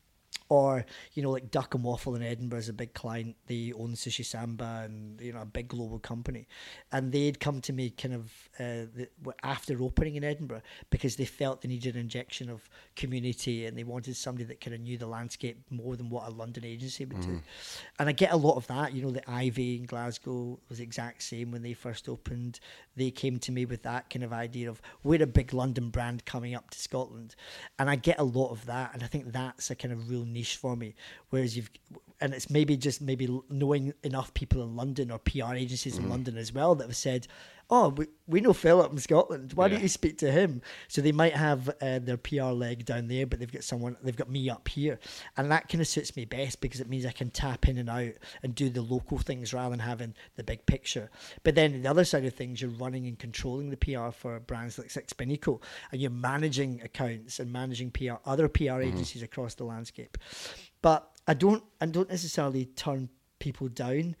Or, like Duck and Waffle in Edinburgh is a big client. They own Sushi Samba and, a big global company. And they'd come to me kind of after opening in Edinburgh because they felt they needed an injection of community and they wanted somebody that kind of knew the landscape more than what a London agency would do. And I get a lot of that. The Ivy in Glasgow was the exact same when they first opened. They came to me with that kind of idea of, we're a big London brand coming up to Scotland. And I get a lot of that. And I think that's a kind of real niche for me. Whereas and it's maybe knowing enough people in London or PR agencies in London as well that have said, oh, we know Philip in Scotland. Why don't you speak to him? So they might have their PR leg down there, but they've got me up here. And that kind of suits me best because it means I can tap in and out and do the local things rather than having the big picture. But then the other side of things, you're running and controlling the PR for brands like Six Pinnacle, and you're managing accounts and managing other PR agencies across the landscape. But I don't necessarily turn people down.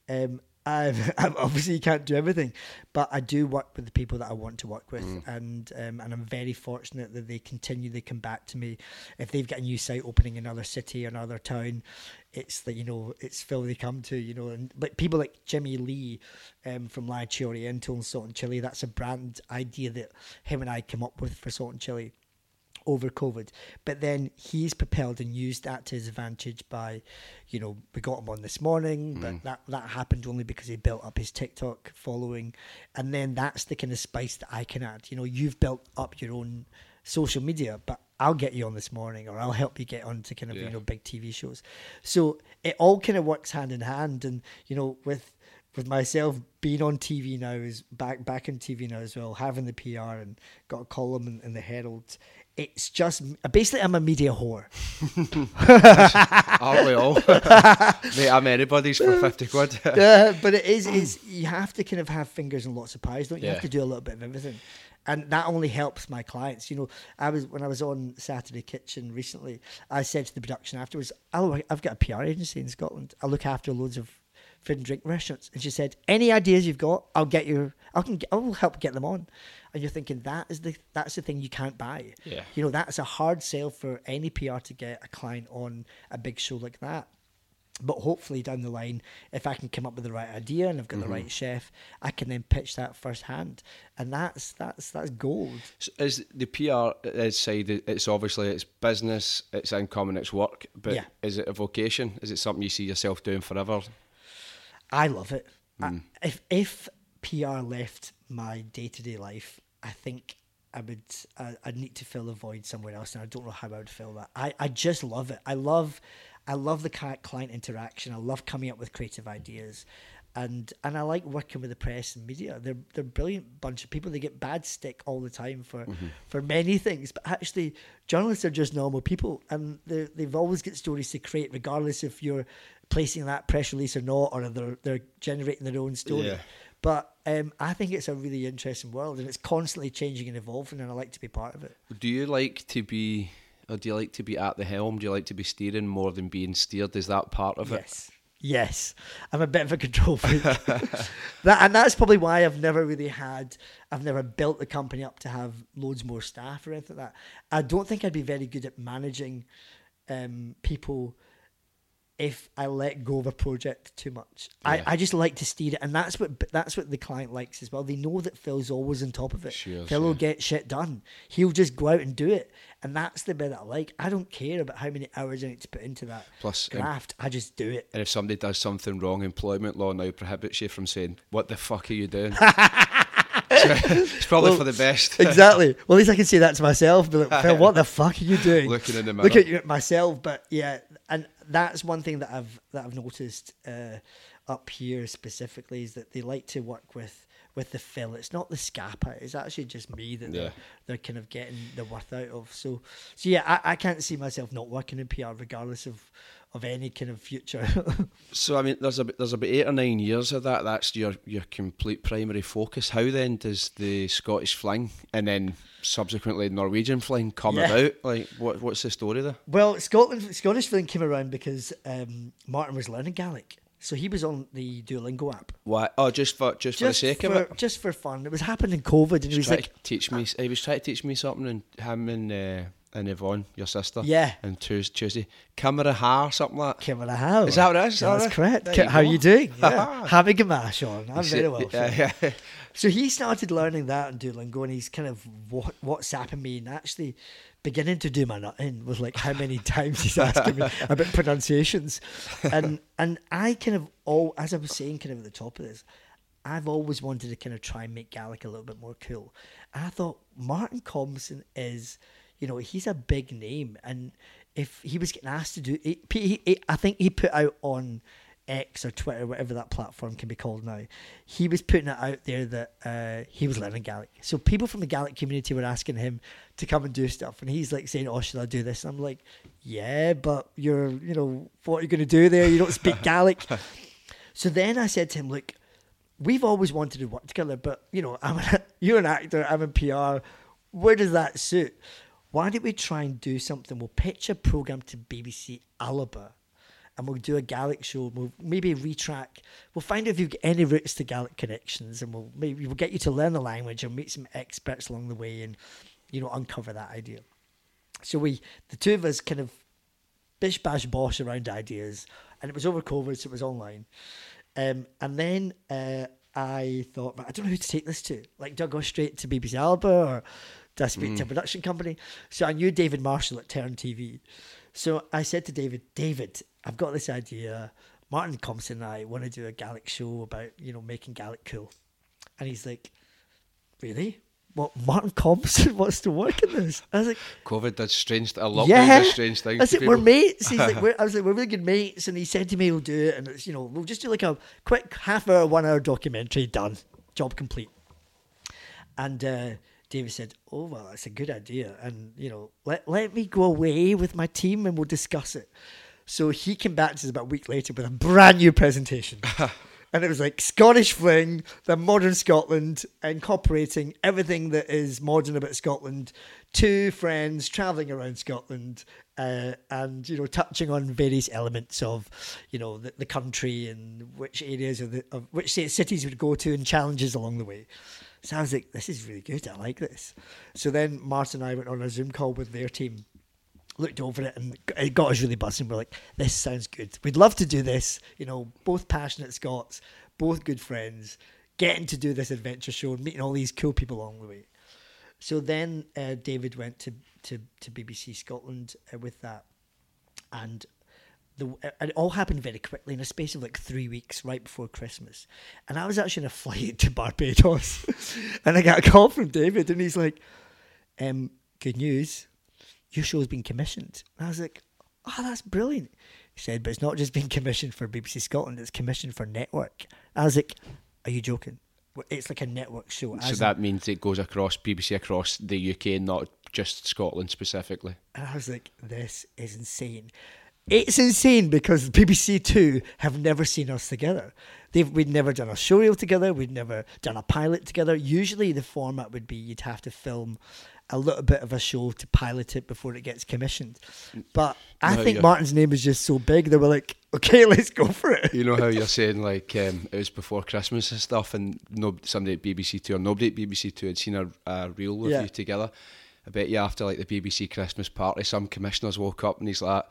I obviously can't do everything, but I do work with the people that I want to work with, and I'm very fortunate that they continually come back to me if they've got a new site opening in another city or another town. It's that it's Phil they come to, and like people like Jimmy Lee from La Noche Oriental and Salt and Chili. That's a brand idea that him and I came up with for Salt and Chili over COVID, but then he's propelled and used that to his advantage by, we got him on this morning, but that happened only because he built up his TikTok following, and then that's the kind of spice that I can add. You've built up your own social media, but I'll get you on this morning, or I'll help you get onto kind of big TV shows. So it all kind of works hand in hand, and with myself being on TV now, is back on TV now as well, having the PR and got a column in the Herald. It's just basically I'm a media whore. Aren't we all? Mate, I'm anybody's for 50 quid. Yeah, but it is you have to kind of have fingers in lots of pies, don't you? You have to do a little bit of everything. And that only helps my clients. When I was on Saturday Kitchen recently, I said to the production afterwards, I've got a PR agency in Scotland. I look after loads of food and drink restaurants. And she said, any ideas you've got, I'll help get them on. And you're thinking that's the thing you can't buy. Yeah. That's a hard sell for any PR to get a client on a big show like that. But hopefully down the line, if I can come up with the right idea and I've got the right chef, I can then pitch that firsthand, and that's gold. So is the PR side? It's obviously it's business, it's income, and it's work. But is it a vocation? Is it something you see yourself doing forever? I love it. If PR left my day-to-day life, I think I'd need to fill a void somewhere else, and I don't know how I would fill that. I just love it. I love the client interaction. I love coming up with creative ideas, and I like working with the press and media. They're a brilliant bunch of people. They get bad stick all the time for many things, but actually journalists are just normal people, and they've always got stories to create, regardless if you're placing that press release or not, or they're generating their own story. Yeah. But I think it's a really interesting world, and it's constantly changing and evolving, and I like to be part of it. Do you like to be at the helm? Do you like to be steering more than being steered? Is that part of it? Yes. I'm a bit of a control freak. And that's probably why I've never built the company up to have loads more staff or anything like that. I don't think I'd be very good at managing people if I let go of a project too much. Yeah. I just like to steer it, and that's what the client likes as well. They know that Phil's always on top of it. Phil will get shit done. He'll just go out and do it, and that's the bit that I like. I don't care about how many hours I need to put into that graft. I just do it. And if somebody does something wrong, employment law now prohibits you from saying, "What the fuck are you doing?" It's probably for the best. Exactly. Well, at least I can say that to myself. Be like, Phil, what the fuck are you doing? Looking in the mirror. Look at you, myself. But yeah, and that's one thing that I've noticed up here specifically, is that they like to work with the Phil. It's not the scapper. It's actually just me that they're kind of getting the worth out of. So yeah, I can't see myself not working in PR regardless of any kind of future. So I mean, there's about 8 or 9 years of that. That's your complete primary focus. How then does the Scottish Fling and then subsequently Norwegian Fling come about? Like, what's the story there? Well, Scottish Fling came around because Martin was learning Gaelic. So he was on the Duolingo app. Why? Oh, just for the sake of it? Just for fun. It was happening in COVID, and he was like... He was trying to teach me something, and him and and Yvonne, your sister. Yeah. And Tuesday. Camera Ha, something like that. Camera how? Is that what it is? That's correct. There you How go. you doing? Yeah. Having a mash on. I'm very well. Yeah. So he started learning that in Duolingo, and he's kind of WhatsApping me and actually beginning to do my nutting with like how many times he's asking me about pronunciations. And I kind of, as I was saying kind of at the top of this, I've always wanted to kind of try and make Gaelic a little bit more cool. And I thought Martin Compston is, he's a big name. And if he was getting asked to do it, I think he put out on X or Twitter, whatever that platform can be called now, he was putting it out there that he was learning Gaelic. So people from the Gaelic community were asking him to come and do stuff. And he's like saying, oh, should I do this? And I'm like, yeah, but you're, what are you going to do there? You don't speak Gaelic. So then I said to him, look, we've always wanted to work together, but, you're an actor, I'm in PR. Where does that suit? Why don't we try and do something? We'll pitch a programme to BBC Alba and we'll do a Gaelic show. We'll maybe retrack. We'll find out if you've got any roots to Gaelic connections, and we'll get you to learn the language and meet some experts along the way and, uncover that idea. So the two of us kind of bish bash bosh around ideas, and it was over COVID, so it was online. And then I thought, but I don't know who to take this to. Like, do I go straight to BBC Alba or do I speak to a production company? So I knew David Marshall at Turn TV. So I said to David, I've got this idea. Martin Compston and I want to do a Gaelic show about, making Gaelic cool. And he's like, really? What, Martin Compston wants to work in this? I was like, COVID did strange things. I said, we're mates. He's like, I was like, we're really good mates. And he said to me, we'll do it. And it's, we'll just do like a quick half-hour, 1 hour documentary, done. Job complete. And David said, oh, well, that's a good idea. And, let me go away with my team and we'll discuss it. So he came back to us about a week later with a brand new presentation. And it was like Scottish Fling, the modern Scotland, incorporating everything that is modern about Scotland, two friends travelling around Scotland, and, touching on various elements of, the country and which areas of which cities we'd go to and challenges along the way. So I was like, this is really good. I like this. So then Martin and I went on a Zoom call with their team, looked over it, and it got us really buzzing. We're like, this sounds good. We'd love to do this. Both passionate Scots, both good friends, getting to do this adventure show and meeting all these cool people along the way. So then David went to BBC Scotland with that. And it all happened very quickly in a space of like 3 weeks right before Christmas. And I was actually on a flight to Barbados. And I got a call from David and he's like, good news, your show's been commissioned. And I was like, oh, that's brilliant. He said, but it's not just been commissioned for BBC Scotland, it's commissioned for network. I was like, are you joking? It's like a network show. So that means it goes across BBC across the UK, not just Scotland specifically. And I was like, this is insane. It's insane because BBC Two have never seen us together. We'd never done a showreel together. We'd never done a pilot together. Usually the format would be you'd have to film a little bit of a show to pilot it before it gets commissioned. But I think Martin's name is just so big, they were like, okay, let's go for it. You know how you're saying like it was before Christmas and stuff, and somebody at BBC Two or nobody at BBC Two had seen a reel with you together. I bet you after like the BBC Christmas party, some commissioners woke up and he's like,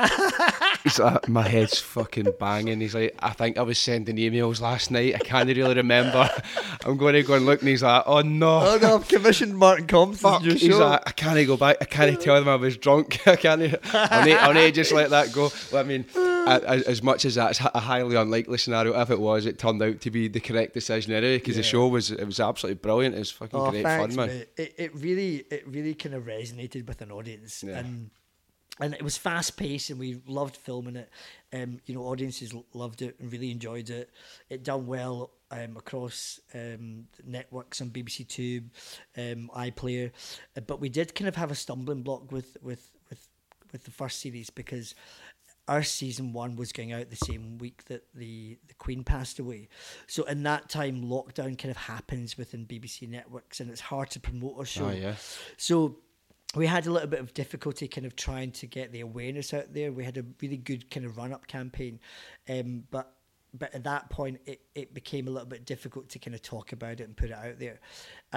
my head's fucking banging. He's like, I think I was sending emails last night. I can't really remember. I'm going to go and look, and he's like, oh no. Oh no, I've commissioned Martin Compston. He's like, I can't go back. I can't tell them I was drunk. I'll need to just let that go. Well, I mean, as much as that's a highly unlikely scenario, if it was, it turned out to be the correct decision anyway, because the show was absolutely brilliant. It was fucking great fun, man. Mate. It really kind of resonated with an audience. Yeah. And it was fast paced, and we loved filming it. Audiences loved it and really enjoyed it. It done well across networks on BBC Two, iPlayer, but we did kind of have a stumbling block with the first series because our season 1 was going out the same week that the Queen passed away. So in that time, lockdown kind of happens within BBC networks, and it's hard to promote our show. Oh, yeah. So we had a little bit of difficulty kind of trying to get the awareness out there. We had a really good kind of run-up campaign, but at that point, it became a little bit difficult to kind of talk about it and put it out there. And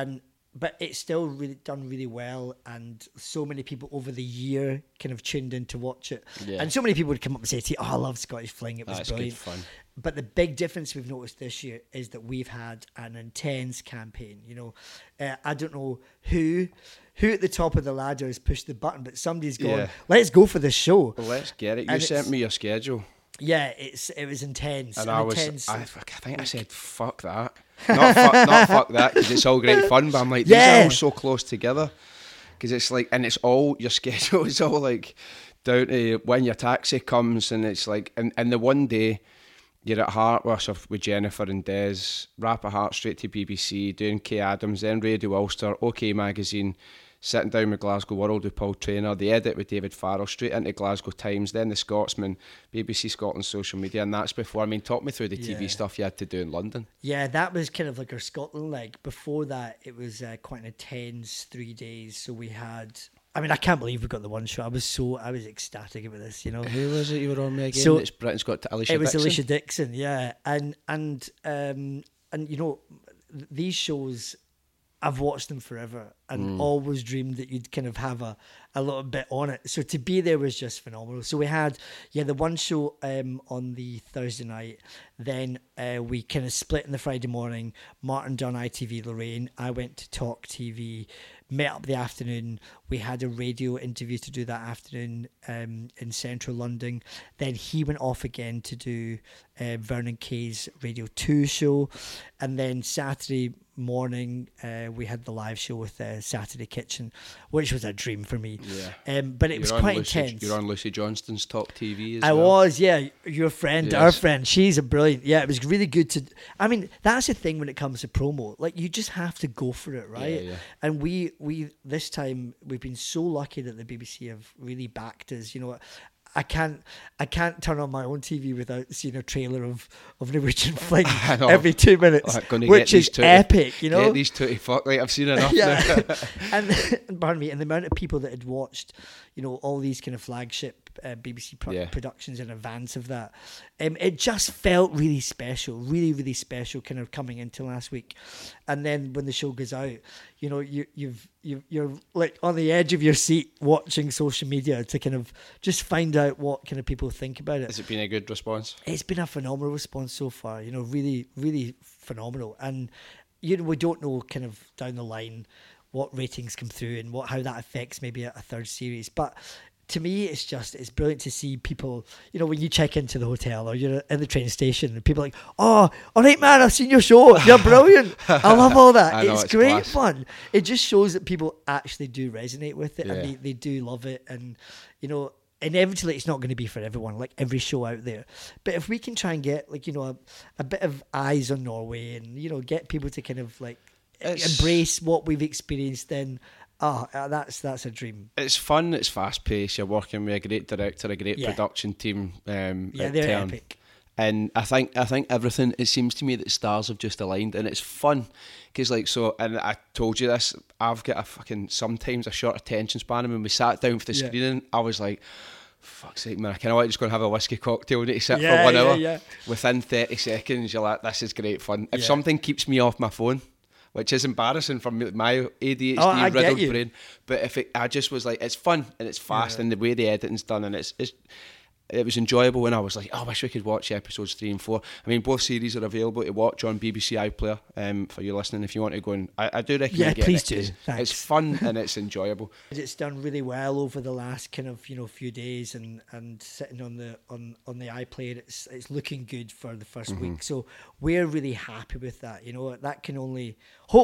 but it's still really done really well, and so many people over the year kind of tuned in to watch it. Yeah. And so many people would come up and say to you, "Oh, I love Scottish Fling, it was That's brilliant." good fun. But the big difference we've noticed this year is that we've had an intense campaign. I don't know who at the top of the ladder has pushed the button, but somebody's gone, let's go for this show. Well, let's get it. You sent me your schedule. Yeah, it was intense. And I think I said, fuck that. Not fuck that, because it's all great fun, but I'm like, these are all so close together. Because it's like, and it's all, your schedule is all like down to when your taxi comes, and it's like, and the one day you're at Heartworth with Jennifer and Des, Rap of Heart straight to BBC, doing Kay Adams, then Radio Ulster, OK Magazine, sitting down with Glasgow World with Paul Traynor, the edit with David Farrell, straight into Glasgow Times, then the Scotsman, BBC Scotland social media, and that's before, talk me through the TV stuff you had to do in London. Yeah, that was kind of like our Scotland leg. Before that, it was quite an intense 3 days, so we had... I can't believe we got the one shot. I was ecstatic about this, Who was it you were on me again? So, it's Britain's Got Alicia Dixon? It was Alicia Dixon, yeah. And these shows, I've watched them forever and always dreamed that you'd kind of have a little bit on it. So to be there was just phenomenal. So we had, the one show on the Thursday night. Then we kind of split in the Friday morning. Martin done ITV Lorraine. I went to Talk TV, met up the afternoon. We had a radio interview to do that afternoon in central London. Then he went off again to do Vernon Kay's Radio 2 show. And then Saturday morning, we had the live show with Saturday Kitchen, which was a dream for me. Yeah. But it was quite intense. You're on Lucy Johnston's Talk TV as well. I was, yeah. Your friend, yes. Our friend, she's a brilliant. Yeah, it was really good to... that's the thing when it comes to promo. Like, you just have to go for it, right? Yeah. And we this time, we've been so lucky that the BBC have really backed us. I can't turn on my own TV without seeing a trailer of Norwegian Fling every 2 minutes, which is epic, Get these two to fuck, like, I've seen enough now. and pardon me, and the amount of people that had watched, all these kind of flagship BBC productions in advance of that, it just felt really special, really, really special, kind of coming into last week. And then when the show goes out, you're like on the edge of your seat watching social media to kind of just find out what kind of people think about it. Has it been a good response? It's been a phenomenal response so far, really, really phenomenal. And, we don't know kind of down the line what ratings come through and how that affects maybe a third series. But to me, it's brilliant to see people, when you check into the hotel or you're in the train station and people are like, oh, all right, man, I've seen your show. You're brilliant. I love all that. It's great fun. It just shows that people actually do resonate with it and they do love it. And, inevitably it's not going to be for everyone, like every show out there. But if we can try and get, like, a bit of eyes on Norway and, get people to kind of, like, embrace what we've experienced, then... that's a dream. It's fun, it's fast paced, you're working with a great director, a great production team. They're epic. And I think everything, it seems to me that stars have just aligned, and it's fun. Because, and I told you this, I've got sometimes a short attention span, and when we sat down for the screening, I was like, fuck's sake, man, I kind of like just go and have a whiskey cocktail and need to sit for 1 hour. Yeah. Within 30 seconds, you're like, this is great fun. If something keeps me off my phone, which is embarrassing for my ADHD riddled brain. But I just was like, it's fun and it's fast and the way the editing's done, and it was enjoyable. And I was like, I wish we could watch episodes 3 and 4. Both series are available to watch on BBC iPlayer for you listening if you want to go and... I do recommend getting please it. Do. It's fun and it's enjoyable. It's done really well over the last kind of few days, and sitting on the iPlayer, it's looking good for the first week. So we're really happy with that. That can only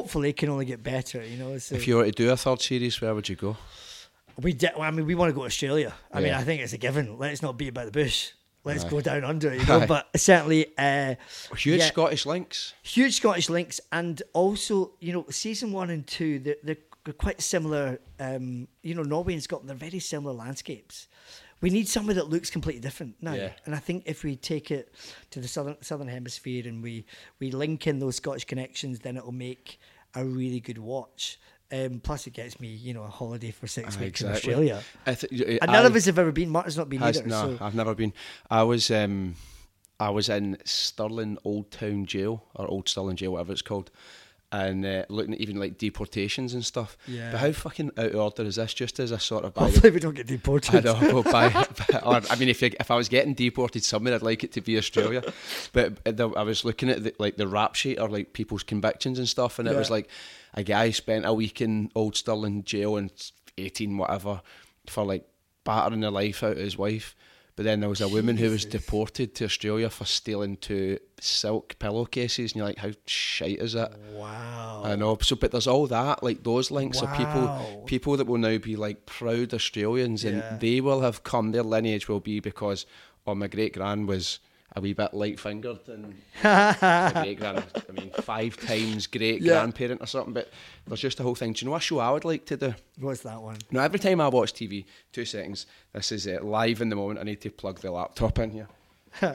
get better. So if you were to do a third series, where would you go? We want to go to Australia. I think it's a given. Let's not beat about the bush. Let's go down under, But certainly... huge Scottish links. Huge Scottish links. And also, season 1 and 2, they're quite similar. Norway and Scotland, they're very similar landscapes. We need somewhere that looks completely different now. Yeah. And I think if we take it to the southern hemisphere and we link in those Scottish connections, then it'll make a really good watch. Plus, it gets me, a holiday for 6 weeks in Australia. And none of us have ever been. Martin's not been either. No, I've never been. I was in Stirling Old Town Jail, or Old Stirling Jail, whatever it's called. and looking at even like deportations and stuff. Yeah. But how fucking out of order is this? Just as a sort of Hopefully we don't get deported. I know, or I mean, if I was getting deported somewhere, I'd like it to be Australia. But I was looking at the rap sheet or like people's convictions and stuff, and it was like a guy spent a week in Old Stirling jail and 18 whatever for like battering the life out of his wife. But then there was a woman who was deported to Australia for stealing 2 silk pillowcases, and you're like, how shite is that? Wow. I know. So, but there's all that, like those links of people that will now be like proud Australians, and they will have come. Their lineage will be because, my great grand was a wee bit light fingered, and my great grand, I mean, 5 times great grandparent or something. But there's just a whole thing. Do you know what show I would like to do? What's that one? Now, every time I watch TV, 2 seconds. This is live in the moment. I need to plug the laptop in here.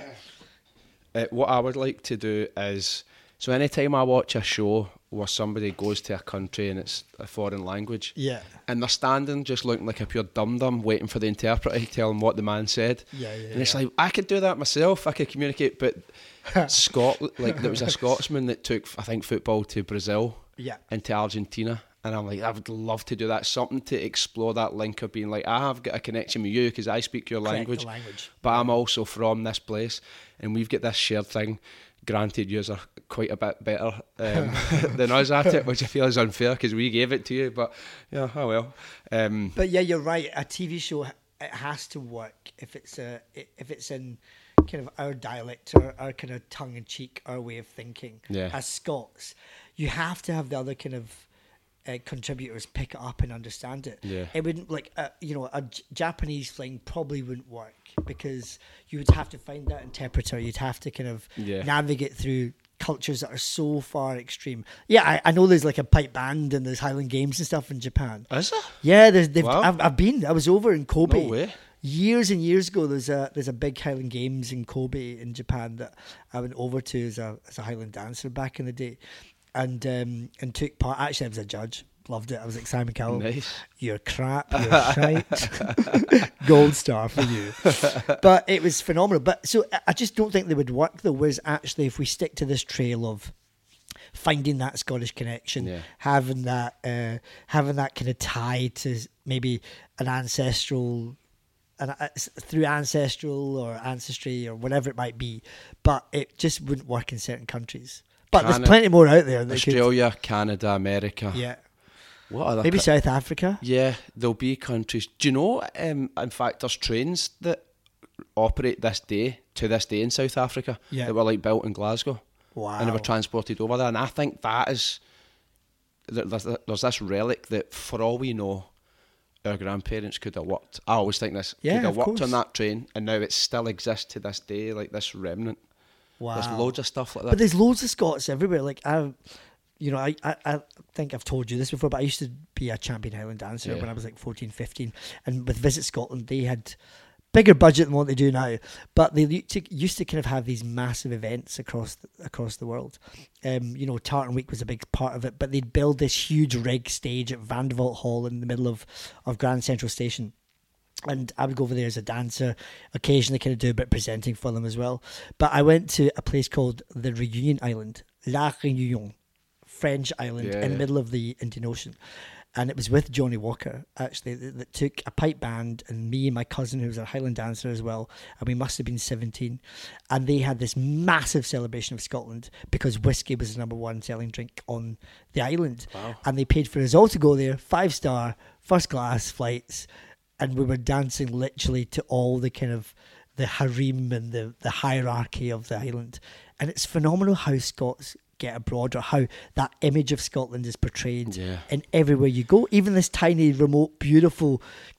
What I would like to do is, so anytime I watch a show where somebody goes to a country and it's a foreign language, and they're standing just looking like a pure dum-dum waiting for the interpreter to tell them what the man said, and it's like, I could do that myself, I could communicate, but Scotland, like there was a Scotsman that took, I think, football to Brazil and to Argentina, and I'm like, I would love to do that, something to explore that link of being like, I have got a connection with you because I speak your language, but I'm also from this place, and we've got this shared thing. Granted, yous are quite a bit better than us at it, which I feel is unfair because we gave it to you. But yeah, oh well. But yeah, you're right. A TV show, it has to work if it's in kind of our dialect or our kind of tongue in cheek, our way of thinking. Yeah. As Scots, you have to have the other kind of contributors pick it up and understand it. Yeah. It wouldn't a Japanese thing probably wouldn't work because you would have to find that interpreter. You'd have to kind of navigate through cultures that are so far extreme. Yeah, I know there's like a pipe band and there's Highland Games and stuff in Japan. Is there? Yeah, Wow. I've been. I was over in Kobe. No way. Years and years ago, there's a big Highland Games in Kobe in Japan that I went over to as a Highland dancer back in the day. And took part. Actually, I was a judge. Loved it. I was like, Simon Cowell, nice. You're crap. You're shite. Gold star for you. But it was phenomenal. But so I just don't think they would work though. Whereas actually, if we stick to this trail of finding that Scottish connection, having that kind of tie to maybe an ancestral. Through ancestral or ancestry or whatever it might be, but it just wouldn't work in certain countries. But there's plenty more out there. Australia, Canada, America. Yeah. What other? Maybe South Africa. Yeah, there'll be countries. Do you know? In fact, there's trains that operate to this day in South Africa that were like built in Glasgow. Wow. And they were transported over there. And I think that is there's this relic that, for all we know, our grandparents could have worked. I always think this could have worked on that train, and now it still exists to this day, like this remnant. Wow. There's loads of stuff like that. But there's loads of Scots everywhere. Like I think I've told you this before, but I used to be a champion Highland dancer when I was like 14, 15. And with Visit Scotland, they had bigger budget than what they do now. But they used to kind of have these massive events across the world. Tartan Week was a big part of it, but they'd build this huge rig stage at Vanderbilt Hall in the middle of Grand Central Station. And I would go over there as a dancer, occasionally kind of do a bit of presenting for them as well. But I went to a place called the Reunion Island, La Réunion, French island in the middle of the Indian Ocean. And it was with Johnny Walker, actually, that took a pipe band and me and my cousin, who was a Highland dancer as well, and we must have been 17. And they had this massive celebration of Scotland because whiskey was the #1 selling drink on the island. Wow. And they paid for us all to go there, 5-star, first class flights. And we were dancing literally to all the kind of the harem and the hierarchy of the island. And it's phenomenal how Scots get abroad, or how that image of Scotland is portrayed in everywhere you go. Even this tiny, remote, beautiful,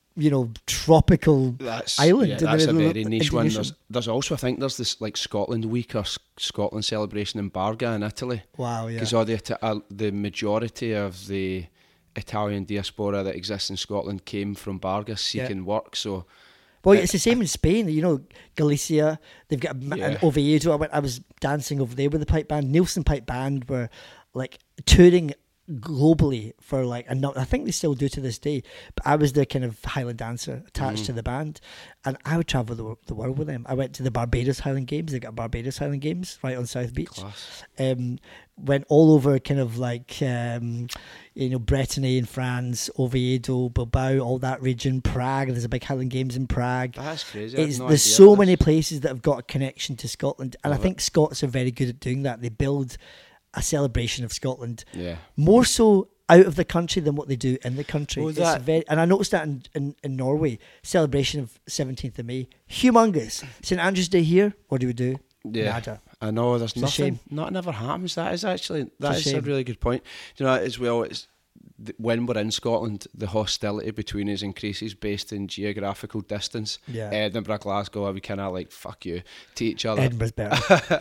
tropical island. Yeah, that's a very niche one. There's also, I think, there's this like Scotland Week or Scotland celebration in Barga in Italy. Wow, yeah. Because the majority of the Italian diaspora that exists in Scotland came from Barga seeking work. So, well, it's the same in Spain. Galicia, they've got an Oviedo. I was dancing over there with the pipe band. Nielsen Pipe Band were like touring globally for like, and I think they still do to this day, but I was the kind of Highland dancer attached to the band, and I would travel the world with them. I went to the Barbados Highland Games. They got Barbados Highland Games right on South Beach. Class. Went all over kind of like Brittany in France, Oviedo, Bilbao, all that region, Prague. There's a big Highland Games in Prague. That's crazy. There's so many places that have got a connection to Scotland, and I think Scots are very good at doing that. They build a celebration of Scotland, more so out of the country than what they do in the country. And I noticed that in Norway, celebration of 17th of May, humongous. St Andrew's Day here, what do we do? Yeah, nada. I know. There's It's a nothing. shame. Never happens. That is a shame. really good point. Do you know as well? It's when we're in Scotland, the hostility between us increases based in geographical distance. Yeah. Edinburgh, Glasgow, we kind of like fuck you to each other. Edinburgh's better.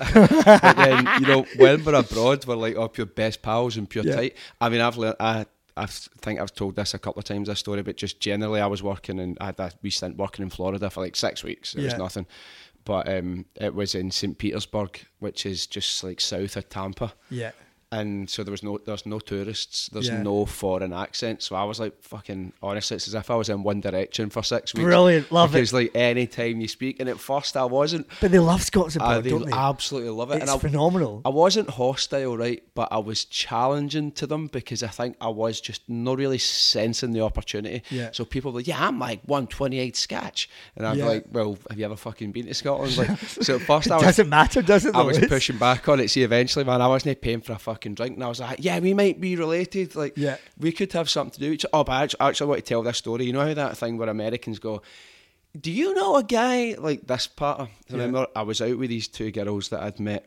But then when we're abroad, we're like pure best pals and pure tight. I mean, I've learned. I think I've told this a couple of times, this story, but just generally, I was working and I had a wee stint working in Florida for like 6 weeks. It was nothing. But it was in St. Petersburg, which is just like south of Tampa. Yeah. And so there's no tourists, there's no foreign accent. So I was like, fucking, honestly, it's as if I was in One Direction for 6 weeks. Brilliant, love because, like, any time you speak, and at first I wasn't. But they love Scots abroad, don't they? Absolutely love it. It's phenomenal. I wasn't hostile, right, but I was challenging to them because I think I was just not really sensing the opportunity. Yeah. So people were like, I'm like 128 Scotch. And I'm like, well, have you ever fucking been to Scotland? Like, so at first I was... Doesn't matter, does it? I was pushing back on it. See, eventually, man, I wasn't paying for a fucking drink, and I was like, yeah, we might be related. Like, we could have something to do with each other. Oh, but I actually want to tell this story. You know how that thing where Americans go, do you know a guy like this part? I remember I was out with these two girls that I'd met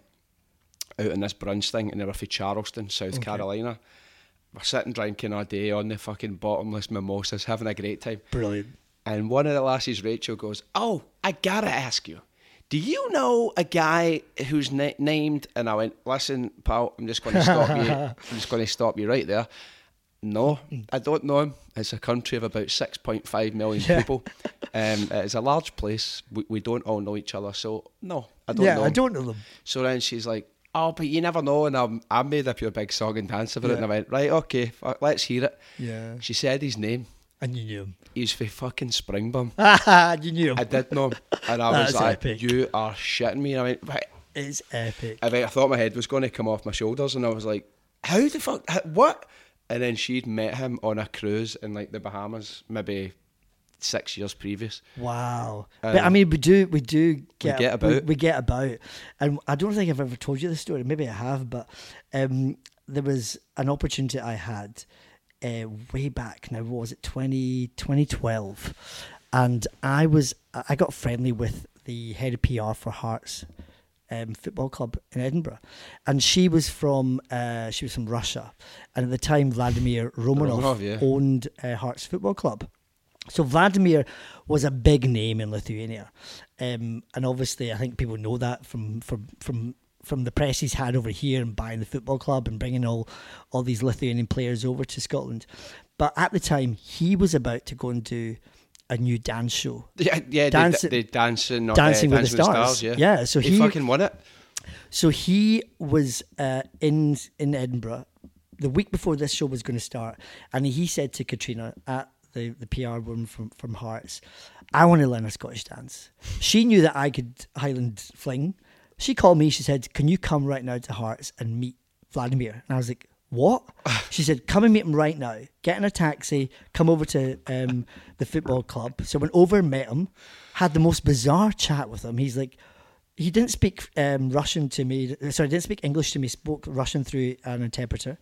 out in this brunch thing, and they were from Charleston, South Carolina. We're sitting drinking all day on the fucking bottomless mimosas, having a great time. Brilliant. And one of the lassies, Rachel, goes, oh, I gotta ask you, do you know a guy who's named? And I went, listen, pal, I'm just going to stop you. I'm just going to stop you right there. No, I don't know him. It's a country of about 6.5 million people. It's a large place. We don't all know each other, so no, I don't know. Yeah, I don't know them. So then she's like, oh, but you never know. And I made up your big song and dance about it. And I went, right, okay, let's hear it. Yeah. She said his name. And you knew him. He's for fucking Springbum. You knew him. I did know him. And I was like, epic. You are shitting me. And I went, right. It's epic. I thought my head was going to come off my shoulders, and I was like, how the fuck, what? And then she'd met him on a cruise in like the Bahamas, maybe 6 years previous. Wow. But I mean, we get about. And I don't think I've ever told you this story. Maybe I have, but there was an opportunity I had way back now. What was it? 2012. And I got friendly with the head of PR for Hearts football club in Edinburgh, and she was from Russia, and at the time Vladimir Romanov owned Hearts football club. So Vladimir was a big name in Lithuania, and obviously I think people know that from the press he's had over here and buying the football club and bringing all these Lithuanian players over to Scotland. But at the time, he was about to go and do a new dance show. Yeah, Dancing with the Stars. Yeah, so he fucking won it. So he was in Edinburgh the week before this show was going to start, and he said to Katrina, at the PR woman from Hearts, I want to learn a Scottish dance. She knew that I could Highland fling. She called me, she said, can you come right now to Hearts and meet Vladimir? And I was like, what? She said, come and meet him right now. Get in a taxi, come over to the football club. So I went over and met him, had the most bizarre chat with him. He's like, he didn't speak Russian to me. Sorry, didn't speak English to me, spoke Russian through an interpreter.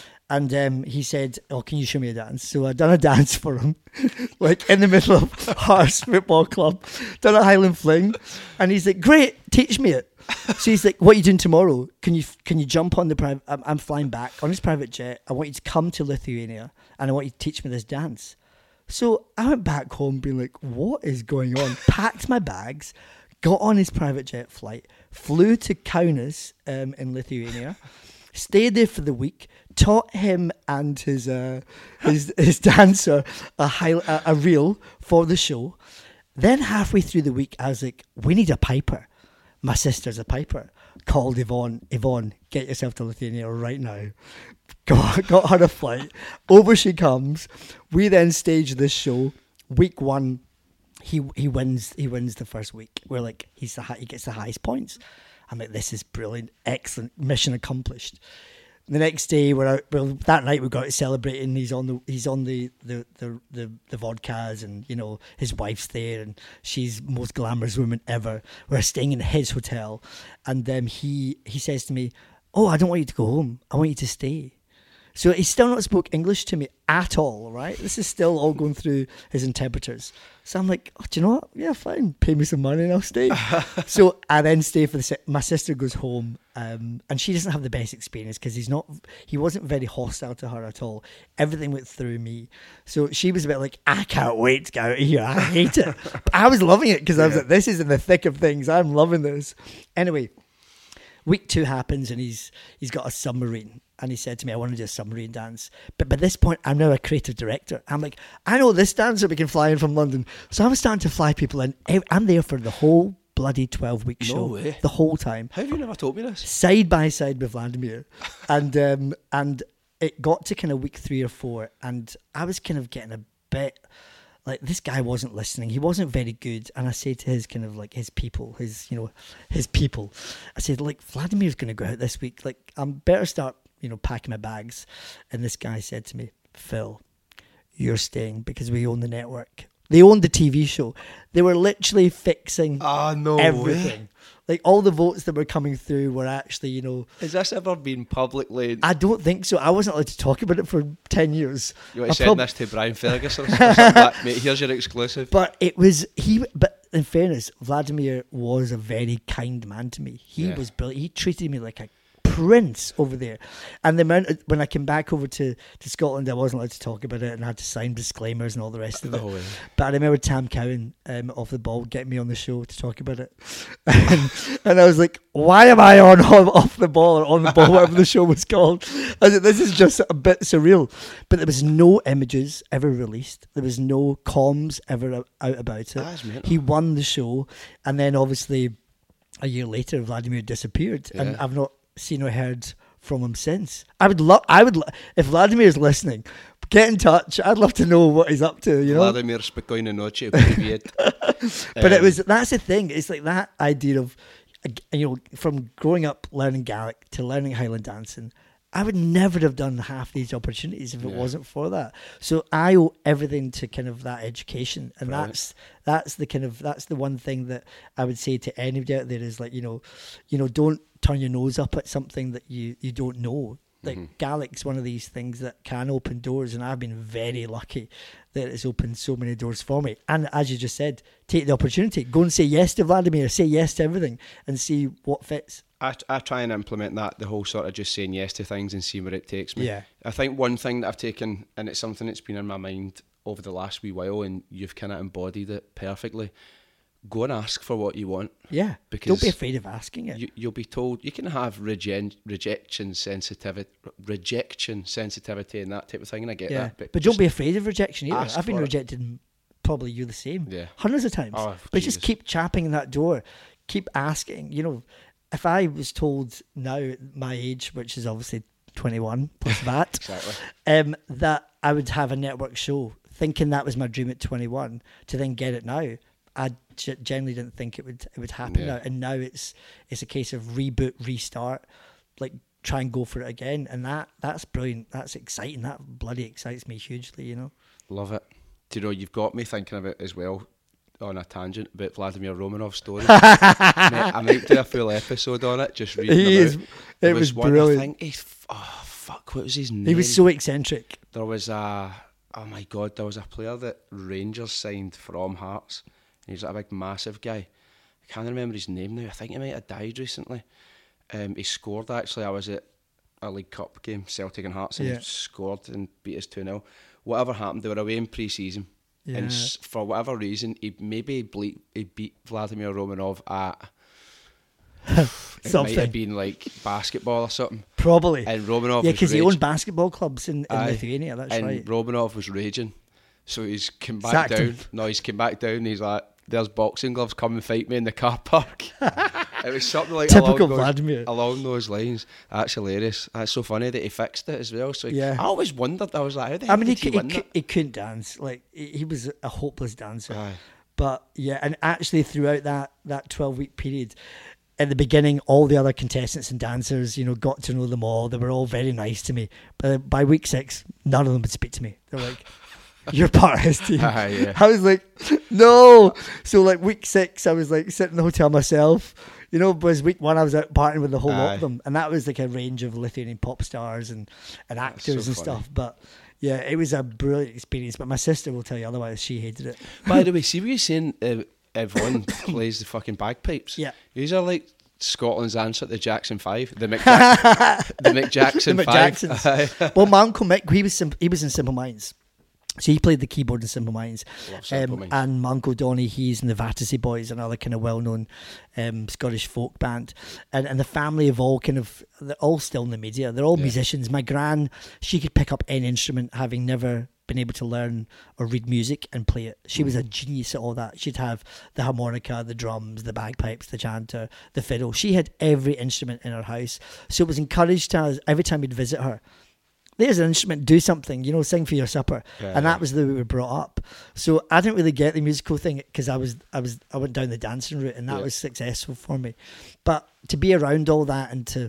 And he said, oh, can you show me a dance? So I done a dance for him, like in the middle of Hearts football club, done a Highland fling. And he's like, great, teach me it. So he's like, what are you doing tomorrow? Can you jump on the private? I'm flying back on his private jet. I want you to come to Lithuania and I want you to teach me this dance. So I went back home being like, what is going on? Packed my bags, got on his private jet flight, flew to Kaunas in Lithuania, stayed there for the week, taught him and his dancer a reel for the show. Then halfway through the week, I was like, we need a piper. My sister's a piper. Called Yvonne, get yourself to Lithuania right now. got her a flight. Over she comes. We then stage this show. Week 1, he wins the first week. We're like, he gets the highest points. I'm like, this is brilliant, excellent, mission accomplished. The next day, that night we got celebrating. He's on the vodkas, and you know his wife's there, and she's the most glamorous woman ever. We're staying in his hotel, and he says to me, "Oh, I don't want you to go home. I want you to stay." So he's still not spoke English to me at all, right? This is still all going through his interpreters. So I'm like, oh, do you know what? Yeah, fine. Pay me some money and I'll stay. So I then stay for my sister goes home, and she doesn't have the best experience because he wasn't very hostile to her at all. Everything went through me. So she was a bit like, I can't wait to get out of here. I hate it. But I was loving it because I was like, this is in the thick of things. I'm loving this. Anyway, week 2 happens and he's got a submarine. And he said to me, I want to do a submarine dance. But by this point, I'm now a creative director. I'm like, I know this dance that we can fly in from London. So I'm starting to fly people in. I'm there for the whole bloody 12-week show. No way. The whole time. How have you never told me this? Side by side with Vladimir. And it got to kind of week 3 or 4. And I was kind of getting a bit... like, this guy wasn't listening. He wasn't very good. And I said to his kind of like his people, I said, like, Vladimir's going to go out this week. Like, I'm better start, packing my bags. And this guy said to me, Phil, you're staying because we own the network. They owned the TV show. They were literally fixing everything. Way. Like, all the votes that were coming through were actually, Has this ever been publicly... I don't think so. I wasn't allowed to talk about it for 10 years. You want to send this to Brian Ferguson or something like, mate, here's your exclusive. But it was... But in fairness, Vladimir was a very kind man to me. He was brilliant. He treated me like a prince over there. And the amount when I came back over to Scotland, I wasn't allowed to talk about it and I had to sign disclaimers and all the rest of it. Yeah. But I remember Tam Cowan off the ball getting me on the show to talk about it. and I was like, why am I off the ball or on the ball, whatever the show was called? I said, this is just a bit surreal. But there was no images ever released. There was no comms ever out about it. He won the show. And then obviously a year later, Vladimir disappeared. Yeah. And I've not seen or heard from him since. I would if Vladimir's listening, get in touch. I'd love to know what he's up to, Vladimir spokojnej noci, привет. But that's the thing. It's like that idea of, from growing up learning Gaelic to learning Highland dancing, I would never have done half these opportunities if it wasn't for that. So I owe everything to kind of that education, and that's the one thing that I would say to anybody out there is like, don't turn your nose up at something that you don't know. Like Gaelic's one of these things that can open doors, and I've been very lucky that it's opened so many doors for me. And as you just said, take the opportunity, go and say yes to Vladimir, say yes to everything, and see what fits. I try and implement that, the whole sort of just saying yes to things and see where it takes me. Yeah. I think one thing that I've taken, and it's something that's been in my mind over the last wee while, and you've kind of embodied it perfectly. Go and ask for what you want. Yeah. Because don't be afraid of asking it. You'll be told you can have rejection sensitivity and that type of thing, and I get that. But don't be afraid of rejection either. I've been rejected, probably you're the same. Yeah. Hundreds of times. But just keep chapping that door. Keep asking. If I was told now my age, which is obviously 21 plus that, exactly. That I would have a network show, thinking that was my dream at 21, to then get it now, I generally didn't think it would happen now. And now it's a case of reboot, restart, like try and go for it again. And that's brilliant. That's exciting. That bloody excites me hugely, Love it. Do you know, you've got me thinking about as well, on a tangent, about Vladimir Romanov's story. Mate, I might do a full episode on it, just reading about. It was brilliant. What was his name? He was so eccentric. There was there was a player that Rangers signed from Hearts. He's like a big, massive guy. I can't remember his name now. I think he might have died recently. He scored, actually. I was at a League Cup game, Celtic and Hearts, and he scored and beat us 2-0. Whatever happened, they were away in pre-season. Yeah. And for whatever reason, he beat Vladimir Romanov at... It might have been like basketball or something. Probably. And Romanov was because he owned basketball clubs in Lithuania, that's right. And Romanov was raging. So he's come back down. No, he's come back down and he's like, there's boxing gloves, come and fight me in the car park. It was something like Typical Vladimir. along those lines. That's hilarious. That's so funny that he fixed it as well. So Yeah. I always wondered. I was like, how the hell did he win that? He couldn't dance. Like he was a hopeless dancer. Aye. But yeah, and actually throughout that 12-week period, at the beginning, all the other contestants and dancers, got to know them all. They were all very nice to me. But by week 6, none of them would speak to me. They're like, "You're part of his team." Yeah. I was like, "No." So like week 6, I was like sitting in the hotel myself. Was week 1 I was out partying with the whole lot of them, and that was like a range of Lithuanian pop stars and actors so and funny. stuff. But yeah, it was a brilliant experience. But my sister will tell you otherwise. She hated it. By the way, see what you're saying, Yvonne plays the fucking bagpipes. Yeah. These are like Scotland's answer to the Jackson 5. The Mick Jackson The 5. McJacksons. Well, my uncle Mick, he was in Simple Minds. So he played the keyboard in Simple Minds. Love Simple Minds. And my uncle Donnie, he's in the Battersea Boys, another kind of well-known Scottish folk band. And the family of all they're all still in the media. They're all musicians. My gran, she could pick up any instrument, having never been able to learn or read music and play it. She was a genius at all that. She'd have the harmonica, the drums, the bagpipes, the chanter, the fiddle. She had every instrument in her house. So it was encouraged to us every time we'd visit her. There's an instrument, do something, sing for your supper. And that was the way we were brought up. So I didn't really get the musical thing because I went down the dancing route, and that was successful for me. But to be around all that and to,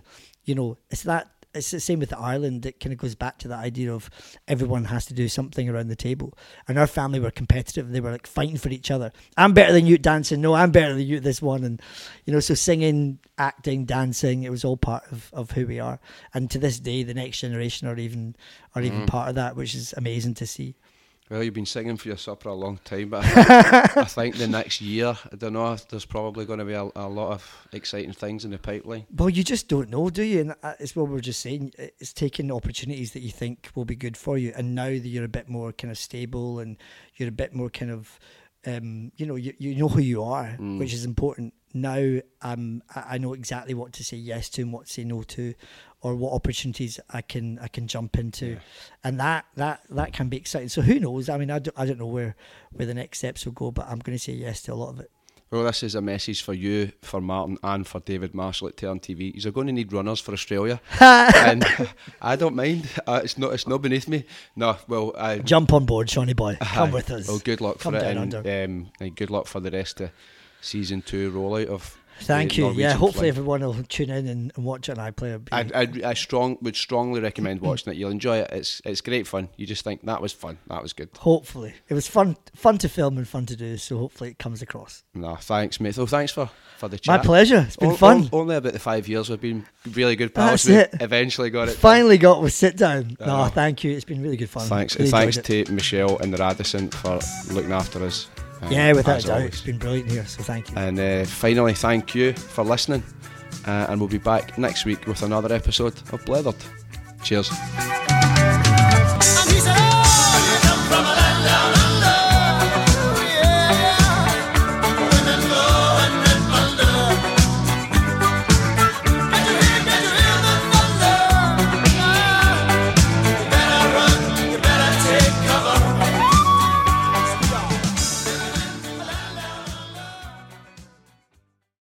it's the same with Ireland. It kind of goes back to that idea of everyone has to do something around the table. And our family were competitive. They were like fighting for each other. I'm better than you at dancing. No, I'm better than you at this one. And, so singing, acting, dancing, it was all part of who we are. And to this day, the next generation are even part of that, which is amazing to see. Well, you've been singing for your supper a long time, but I think the next year, I don't know, there's probably going to be a lot of exciting things in the pipeline. Well, you just don't know, do you? And it's what we're just saying. It's taking opportunities that you think will be good for you. And now that you're a bit more kind of stable and you're a bit more kind of, you know who you are, which is important. Now I know exactly what to say yes to and what to say no to, or what opportunities I can jump into, and that can be exciting. So who knows? I mean, I don't know where the next steps will go, but I'm going to say yes to a lot of it. Well, this is a message for you, for Martin, and for David Marshall at Turn TV. You're going to need runners for Australia, and I don't mind. It's not beneath me. No, well, jump on board, Shawnee boy. Come with us. Well, good luck Come for it, down and good luck for the rest of season 2 rollout of. Thank you. Norwegian Hopefully Fling. everyone will tune in and watch it on iPlayer. I would strongly recommend watching it. You'll enjoy it. It's great fun. You just think that was fun. That was good. Hopefully it was fun to film and fun to do. So hopefully it comes across. No, thanks, mate. Well, thanks for the chat. My pleasure. It's been fun. Only about the 5 years we've been really good pals. That's it. Eventually got it. Finally got with sit down. No, thank you. It's been really good fun. Thanks, Really and thanks enjoyed to Michelle and the Radisson for looking after us. Yeah, without as a doubt. always. It's been brilliant here. So thank you. And finally, thank you for listening. And we'll be back next week with another episode of Blethered. Cheers. And he said, "Oh, you come from a land down